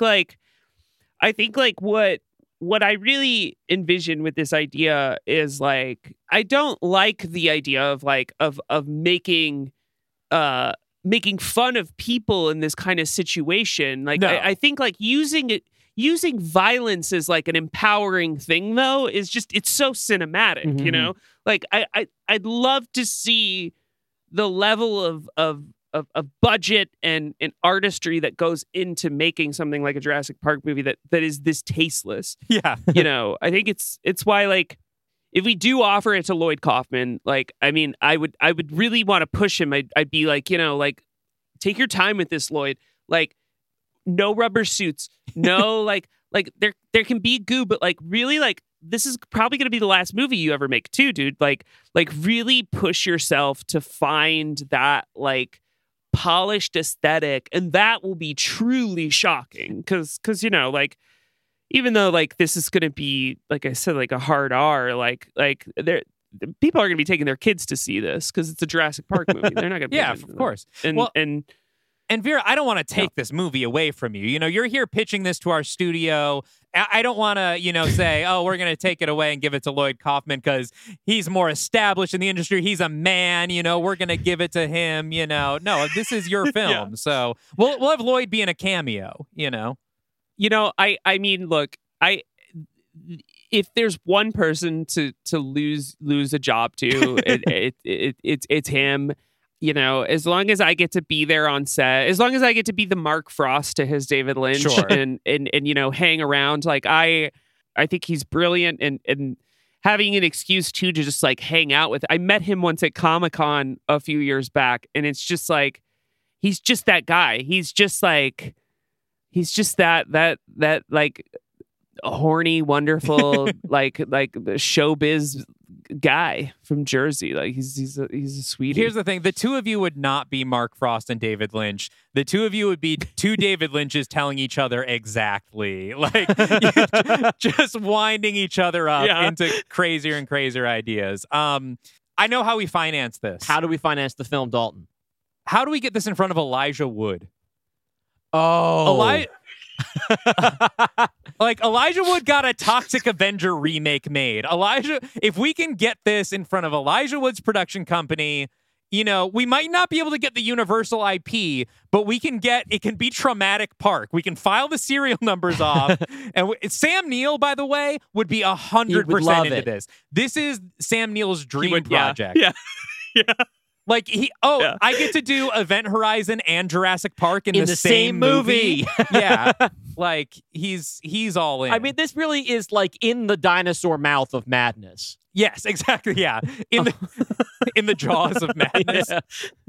what I really envision with this idea is like, I don't like the idea of like of making fun of people in this kind of situation. Like, no. I think like using violence as like an empowering thing though is just, it's so cinematic, Like I'd love to see the level of budget and artistry that goes into making something like a Jurassic Park movie that is this tasteless. Yeah. I think it's why, like, if we do offer it to Lloyd Kaufman, like, I mean, I would really want to push him. I'd be like, like, take your time with this, Lloyd. Like, no rubber suits, no like there can be goo, but like really, like, this is probably going to be the last movie you ever make too, dude. Like really push yourself to find that like polished aesthetic, and that will be truly shocking because like, even though like this is going to be, like I said, like a hard R, like there people are going to be taking their kids to see this because it's a Jurassic Park movie. They're not going to yeah, of course. And Vera, I don't want to take this movie away from you. You're here pitching this to our studio. I don't want to, say, oh, we're going to take it away and give it to Lloyd Kaufman because he's more established in the industry. He's a man, we're going to give it to him, No, this is your film. Yeah. So we'll have Lloyd be in a cameo, I mean, look, if there's one person to lose a job to, it's him. As long as I get to be there on set, as long as I get to be the Mark Frost to his David Lynch, sure. and hang around, like I think he's brilliant, and having an excuse too to just like hang out with. I met him once at Comic-Con a few years back, and it's just like he's just that guy. He's just that like horny, wonderful, like showbiz guy from Jersey. Like he's a sweetie. Here's the thing: the two of you would not be Mark Frost and David Lynch. The two of you would be two David Lynches telling each other exactly, like just winding each other up into crazier and crazier ideas. I know how we finance this. How do we finance the film, Dalton? How do we get this in front of Elijah Wood? Oh, Elijah Wood got a Toxic Avenger remake made. If we can get this in front of Elijah Wood's production company, we might not be able to get the Universal IP, but it can be Traumatic Park. We can file the serial numbers off. And Sam Neill, by the way, would be 100% into this. This is Sam Neill's dream project. Yeah. Like I get to do Event Horizon and Jurassic Park in the same movie. Yeah. Like he's all in. I mean, this really is like in the dinosaur mouth of madness. Yes, exactly. Yeah. In the jaws of madness. Yeah.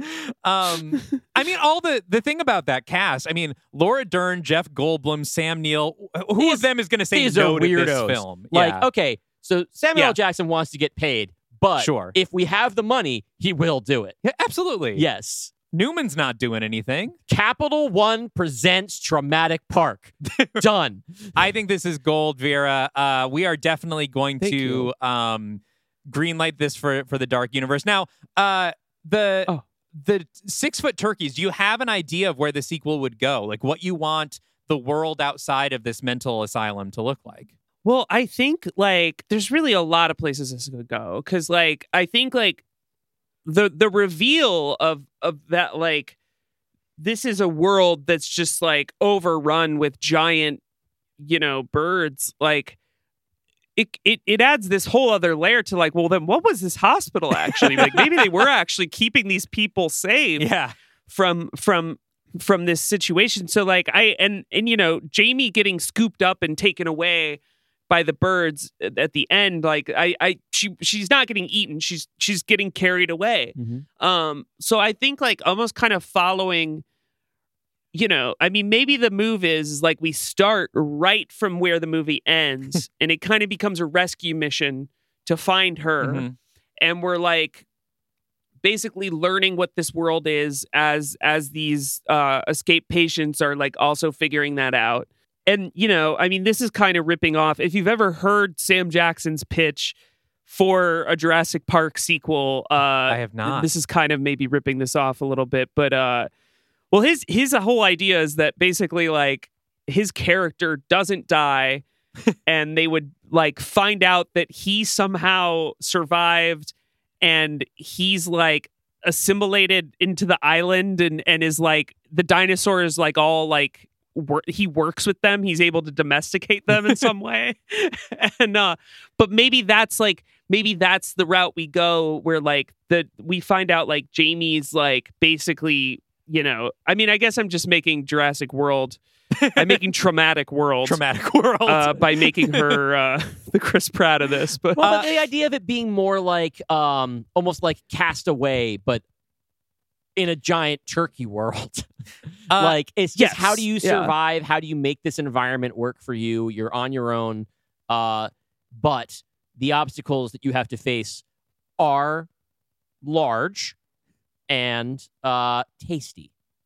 I mean, all the thing about that cast, I mean, Laura Dern, Jeff Goldblum, Sam Neill, who of them is going to say no to this film? Like, okay, so Samuel L. Jackson wants to get paid. But sure. If we have the money, he will do it. Yeah, absolutely. Yes. Newman's not doing anything. Capital One presents Traumatic Park. Done. I think this is gold, Vera. We are definitely going to greenlight this for the Dark Universe. Now, the 6-foot turkeys, do you have an idea of where the sequel would go? Like what you want the world outside of this mental asylum to look like? Well, I think like there's really a lot of places this could go because like I think like the reveal of that like this is a world that's just like overrun with giant, birds. Like it adds this whole other layer to like, well, then what was this hospital actually? Like maybe they were actually keeping these people safe. Yeah. From this situation. So like Jamie getting scooped up and taken away by the birds at the end, like she's not getting eaten, she's getting carried away. So I think like almost kind of following, maybe the move is like we start right from where the movie ends and it kind of becomes a rescue mission to find her. And we're like basically learning what this world is as these escape patients are like also figuring that out. And, this is kind of ripping off. If you've ever heard Sam Jackson's pitch for a Jurassic Park sequel, I have not. This is kind of maybe ripping this off a little bit. But, his whole idea is that basically like his character doesn't die and they would like find out that he somehow survived and he's like assimilated into the island and is like the dinosaur is like all like he works with them. He's able to domesticate them in some way. And but maybe that's the route we go where like we find out like Jamie's like basically, I guess I'm just making Jurassic World. I'm making Traumatic World by making her the Chris Pratt of this. But but the idea of it being more like almost like Castaway, but in a giant turkey world. Like it's just how do you survive? How do you make this environment work for you? You're on your own, but the obstacles that you have to face are large and tasty.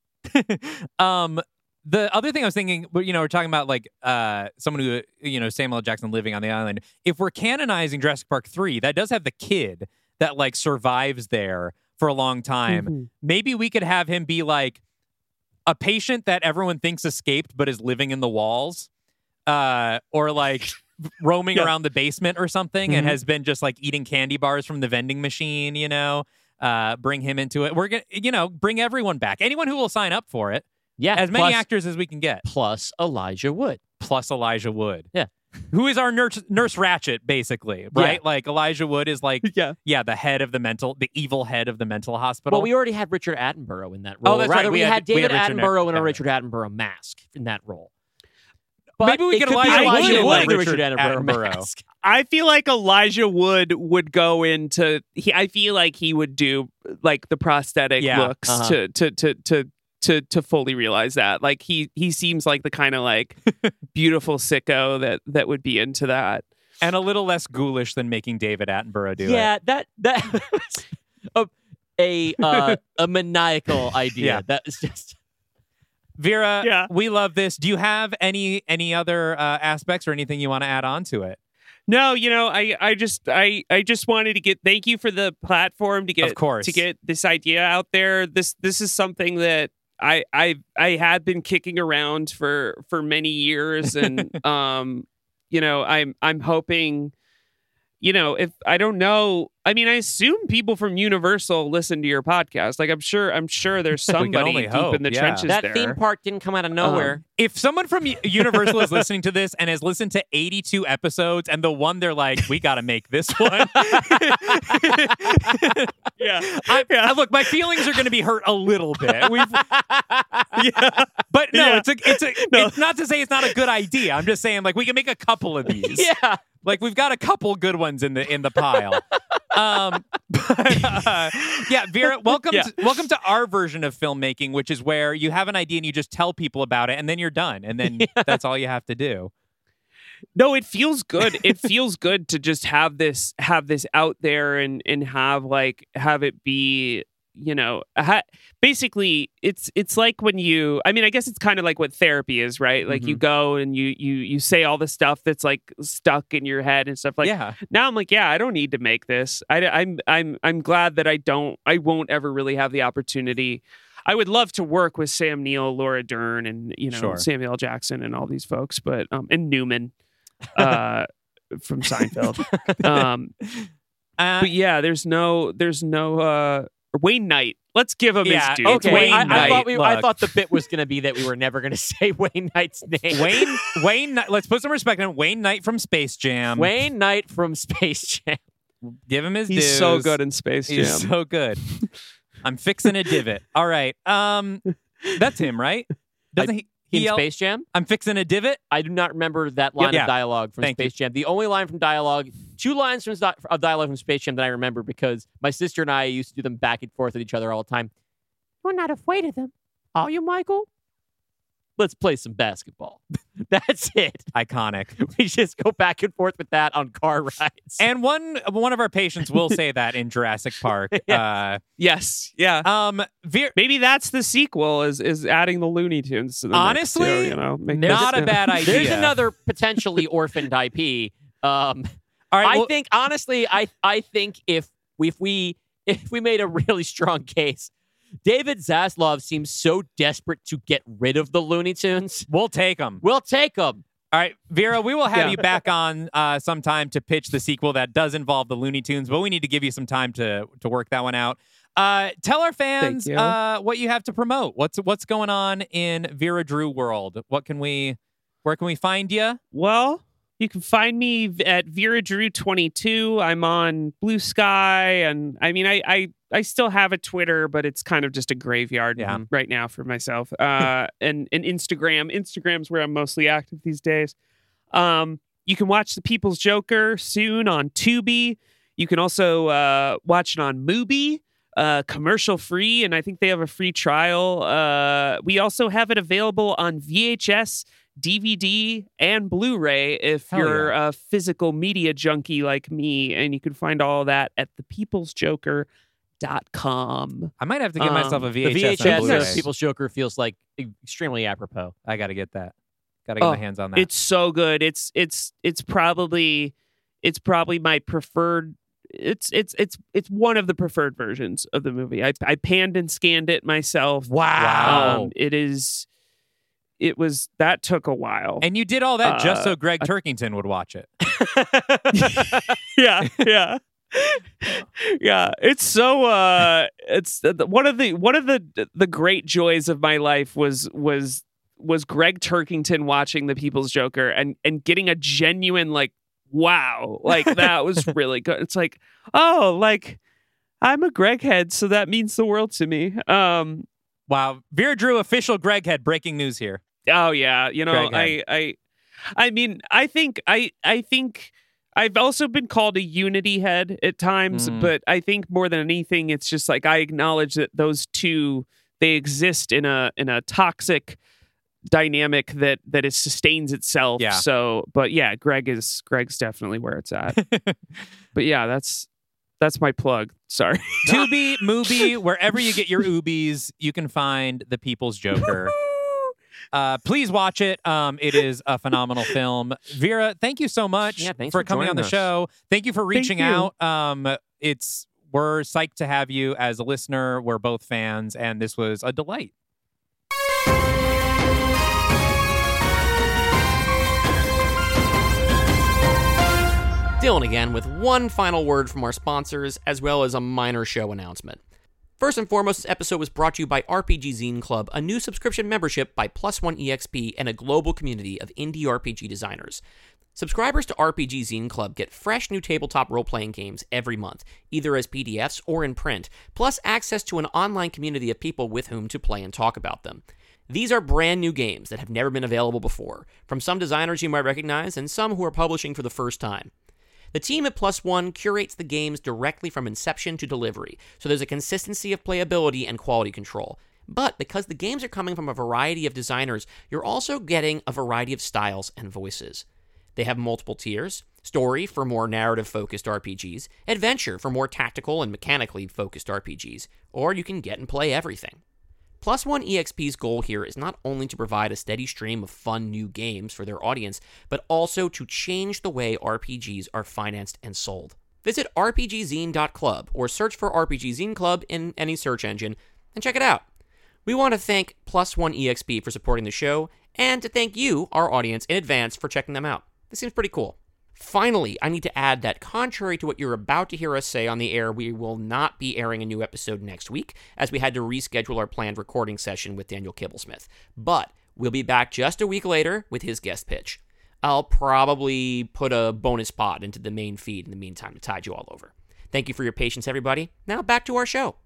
The other thing I was thinking, we're talking about like someone who, Samuel L. Jackson living on the island. If we're canonizing Jurassic Park 3, that does have the kid that like survives there for a long time. Maybe we could have him be like a patient that everyone thinks escaped but is living in the walls, or like roaming around the basement or something and has been just like eating candy bars from the vending machine, bring him into it. We're going to, bring everyone back. Anyone who will sign up for it. Yeah. As many actors as we can get. Plus Elijah Wood. Yeah. Who is our nurse Ratched, basically, right? Yeah. Like Elijah Wood is like, the head of the evil head of the mental hospital. Well, we already had Richard Attenborough in that role. Oh, that's right. We had David Attenborough in a yeah. Richard Attenborough mask in that role. But maybe we it get could be Elijah Wood in the Richard Richard Attenborough Attenborough. mask. I feel like Elijah Wood would go into. I feel like he would do like the prosthetic looks to fully realize that. Like he seems like the kind of like beautiful sicko that would be into that, and a little less ghoulish than making David Attenborough do it. Yeah, that was a maniacal idea. Yeah. That was just. Vera, we love this. Do you have any other aspects or anything you want to add on to it? No, I just wanted to thank you for the platform to get this idea out there. This is something that I had been kicking around for many years, and I'm hoping, if I don't know, I assume people from Universal listen to your podcast. Like I'm sure there's somebody deep in the trenches that there. theme park didn't come out of nowhere. If someone from Universal is listening to this and has listened to 82 episodes, and the one they're like, we got to make this one. Look, my feelings are going to be hurt a little bit. But no, it's not to say it's not a good idea. I'm just saying, like, we can make a couple of these. Yeah. Like we've got a couple good ones in the pile. Vera, welcome to our version of filmmaking, which is where you have an idea and you just tell people about it, and then you're done, and then that's all you have to do. No, it feels good. It feels good to just have this out there and have it be, basically it's like when you, I mean, I guess it's kind of like what therapy is, right? Like you go and you say all the stuff that's like stuck in your head and stuff like. Yeah. Now I'm like, yeah, I don't need to make this. I'm glad that I won't ever really have the opportunity. I would love to work with Sam Neill, Laura Dern, and Sure. Samuel L. Jackson and all these folks, but and Newman from Seinfeld. But yeah, there's no Wayne Knight. Let's give him his due. Okay. Wayne I Knight. I thought the bit was going to be that we were never going to say Wayne Knight's name. Wayne Knight, let's put some respect on Wayne Knight from Space Jam. Wayne Knight from Space Jam. Give him his He's dues. so good in Space Jam. He's so good. I'm fixing a divot. All right. That's him, right? Doesn't he In yell, Space Jam? I'm fixing a divot? I do not remember that line Yeah. of dialogue from Thank Space Jam. The only line from dialogue, 2 lines from of dialogue from Space Jam that I remember because my sister and I used to do them back and forth with each other all the time. You're not afraid of them, are you, Michael? Let's play some basketball. That's it. Iconic. We just go back and forth with that on car rides. And one of our patients will say that in Jurassic Park. Yes. Yeah. Maybe that's the sequel is adding the Looney Tunes to the Honestly, mix too, make not this- a bad idea. There's another potentially orphaned IP. All right, I well- think honestly, I think if we made a really strong case, David Zaslav seems so desperate to get rid of the Looney Tunes. We'll take them. We'll take them. All right, Vera, we will have you back on sometime to pitch the sequel that does involve the Looney Tunes, but we need to give you some time to work that one out. Tell our fans what you have to promote. What's going on in Vera Drew world? Where can we find you? Well, you can find me at Vera Drew 22. I'm on Blue Sky, and I mean, I still have a Twitter, but it's kind of just a graveyard right now for myself. And Instagram. Instagram's where I'm mostly active these days. You can watch The People's Joker soon on Tubi. You can also watch it on Mubi, commercial free, and I think they have a free trial. We also have it available on VHS, DVD, and Blu-ray if you're a physical media junkie like me, and you can find all of that at thepeoplesjoker.com. I might have to get myself a VHS. The and VHS Blu-ray. of People's Joker feels like extremely apropos. I got to get that. Got to get my hands on that. It's so good. It's probably my preferred. It's one of the preferred versions of the movie. I panned and scanned it myself. Wow. It was that took a while. And you did all that just so Greg Turkington would watch it. Yeah. Yeah, it's so it's one of the great joys of my life was Greg Turkington watching The People's Joker and getting a genuine like wow, like that was really good. It's like, oh, like I'm a Greg head, so that means the world to me. Wow, Vera Drew official Greg head, breaking news here. Oh yeah, I mean, I think I've also been called a Unity head at times, but I think more than anything, it's just like I acknowledge that those two, they exist in a toxic dynamic that sustains itself. Yeah. So, but yeah, Greg's definitely where it's at. But yeah, that's my plug. Sorry. Tubi, Mubi, wherever you get your Ubies, you can find The People's Joker. Please watch it. It is a phenomenal film. Vera, thank you so much for coming on the show. Thank you for reaching out. We're psyched to have you as a listener. We're both fans, and this was a delight. Dylan again with one final word from our sponsors, as well as a minor show announcement. First and foremost, this episode was brought to you by RPG Zine Club, a new subscription membership by Plus One EXP and a global community of indie RPG designers. Subscribers to RPG Zine Club get fresh new tabletop role-playing games every month, either as PDFs or in print, plus access to an online community of people with whom to play and talk about them. These are brand new games that have never been available before, from some designers you might recognize and some who are publishing for the first time. The team at Plus One curates the games directly from inception to delivery, so there's a consistency of playability and quality control. But because the games are coming from a variety of designers, you're also getting a variety of styles and voices. They have multiple tiers, Story for more narrative-focused RPGs, adventure for more tactical and mechanically focused RPGs, or you can get and play everything. Plus One EXP's goal here is not only to provide a steady stream of fun new games for their audience, but also to change the way RPGs are financed and sold. Visit rpgzine.club or search for RPG Zine Club in any search engine and check it out. We want to thank Plus One EXP for supporting the show, and to thank you, our audience, in advance for checking them out. This seems pretty cool. Finally, I need to add that contrary to what you're about to hear us say on the air, we will not be airing a new episode next week, as we had to reschedule our planned recording session with Daniel Kibblesmith. But we'll be back just a week later with his guest pitch. I'll probably put a bonus pod into the main feed in the meantime to tide you all over. Thank you for your patience, everybody. Now back to our show.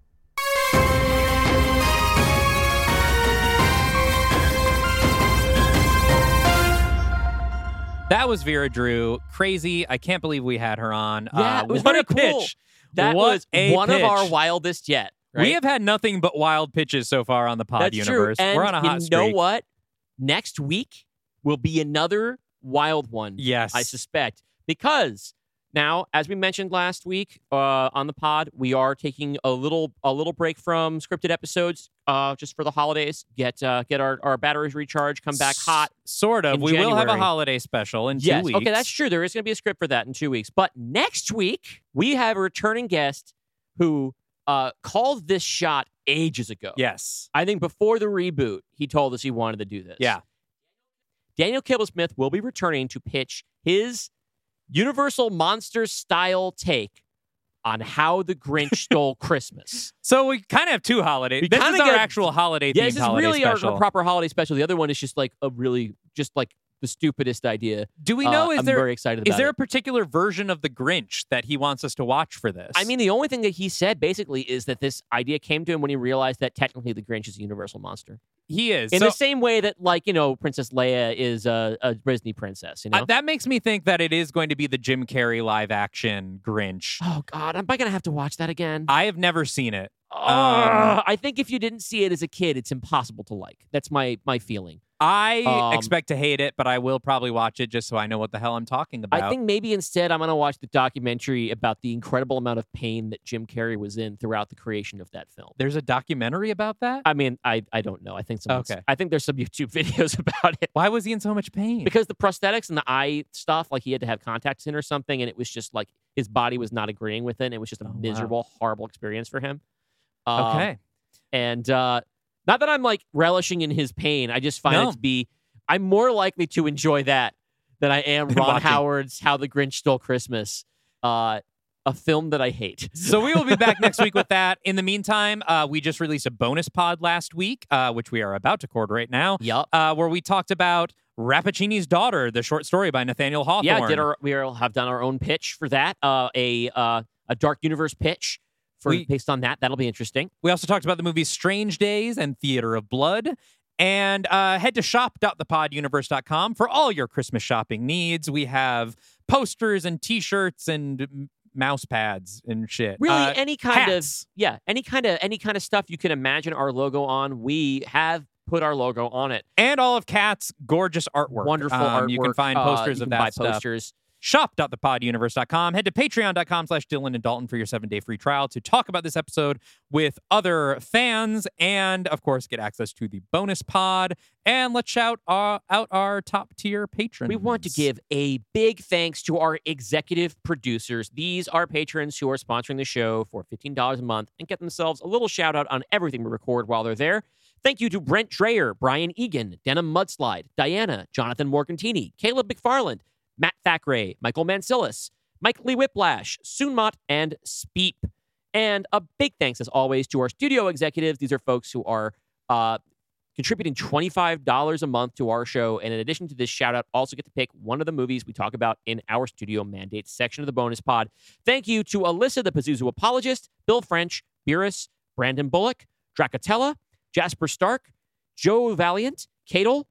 That was Vera Drew. Crazy. I can't believe we had her on. Yeah, it was what very a cool. pitch. That What was a one of pitch. our wildest yet. Right? We have had nothing but wild pitches so far on the pod That's universe. true. And We're on a hot you streak. know what? Next week will be another wild one. Yes. I suspect. Because now, as we mentioned last week on the pod, we are taking a little break from scripted episodes just for the holidays. Get our batteries recharged, come back hot. Sort of. in We will have a January. holiday special in 2 Yes. weeks. Okay, that's true. There is going to be a script for that in 2 weeks. But next week, we have a returning guest who called this shot ages ago. Yes. I think before the reboot, he told us he wanted to do this. Yeah. Daniel Kibblesmith will be returning to pitch his Universal Monsters style take on how the Grinch stole Christmas. So we kind of have two holidays. We This is kinda our get- actual holiday Yeah, themed this is holiday really our special. proper holiday special. The other one is just like the stupidest idea. Do we know? I'm very excited Is about there it. a particular version of the Grinch that he wants us to watch for this? I mean, the only thing that he said basically is that this idea came to him when he realized that technically the Grinch is a Universal monster. he is. In So, the same way that, like, Princess Leia is a Disney princess, that makes me think that it is going to be the Jim Carrey live action Grinch. Oh, God, am I going to have to watch that again? I have never seen it. I think if you didn't see it as a kid, it's impossible to like. That's my feeling. I expect to hate it, but I will probably watch it just so I know what the hell I'm talking about. I think maybe instead I'm going to watch the documentary about the incredible amount of pain that Jim Carrey was in throughout the creation of that film. There's a documentary about that? I mean, I don't know. I think Okay. I think there's some YouTube videos about it. Why was he in so much pain? Because the prosthetics and the eye stuff, like he had to have contacts in or something, and it was just like his body was not agreeing with it. And it was just a wow. miserable, horrible experience for him. Okay. And not that I'm like relishing in his pain. I just find No. it to be, I'm more likely to enjoy that than I am Ron Watching. Howard's How the Grinch Stole Christmas, a film that I hate. So we will be back next week with that. In the meantime, we just released a bonus pod last week, which we are about to record right now, Yup. where we talked about Rappaccini's Daughter, the short story by Nathaniel Hawthorne. Yeah, we have done our own pitch for that, a Dark Universe pitch based on that. That'll be interesting. We also talked about the movies Strange Days and Theater of Blood. And head to shop.thepoduniverse.com for all your Christmas shopping needs. We have posters and T-shirts and mouse pads and shit. Really, any kind hats. any kind of stuff you can imagine our logo on. We have put our logo on it. And all of Kat's gorgeous artwork. Wonderful artwork. You can find posters you of can that buy stuff. posters. Shop.thepoduniverse.com. Head to patreon.com/Dylan and Dalton for your 7-day free trial to talk about this episode with other fans and, of course, get access to the bonus pod. And let's shout out our top tier patrons. We want to give a big thanks to our executive producers. These are patrons who are sponsoring the show for $15 a month and get themselves a little shout out on everything we record while they're there. Thank you to Brent Dreyer, Brian Egan, Denim Mudslide, Diana, Jonathan Morgantini, Caleb McFarland, Matt Thackeray, Michael Mansilis, Mike Lee Whiplash, Soonmot, and Speep. And a big thanks, as always, to our studio executives. These are folks who are contributing $25 a month to our show. And in addition to this shout out, also get to pick one of the movies we talk about in our studio mandates section of the bonus pod. Thank you to Alyssa, the Pazuzu apologist, Bill French, Beerus, Brandon Bullock, Dracatella, Jasper Stark, Joe Valiant, Cadle,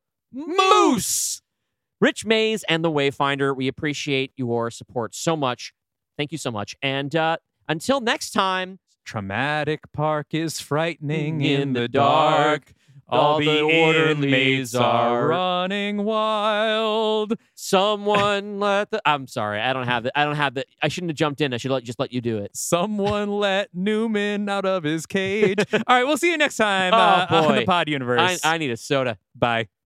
Moose, Rich Mays, and The Wayfinder. We appreciate your support so much. Thank you so much. And until next time, Traumatic Park is frightening in the dark. All the orderlies inmates are running wild. Someone let the. I'm sorry, I don't have the. I shouldn't have jumped in. I should just let you do it. Someone let Newman out of his cage. All right, we'll see you next time Oh, on boy. the Pod Universe. I need a soda. Bye.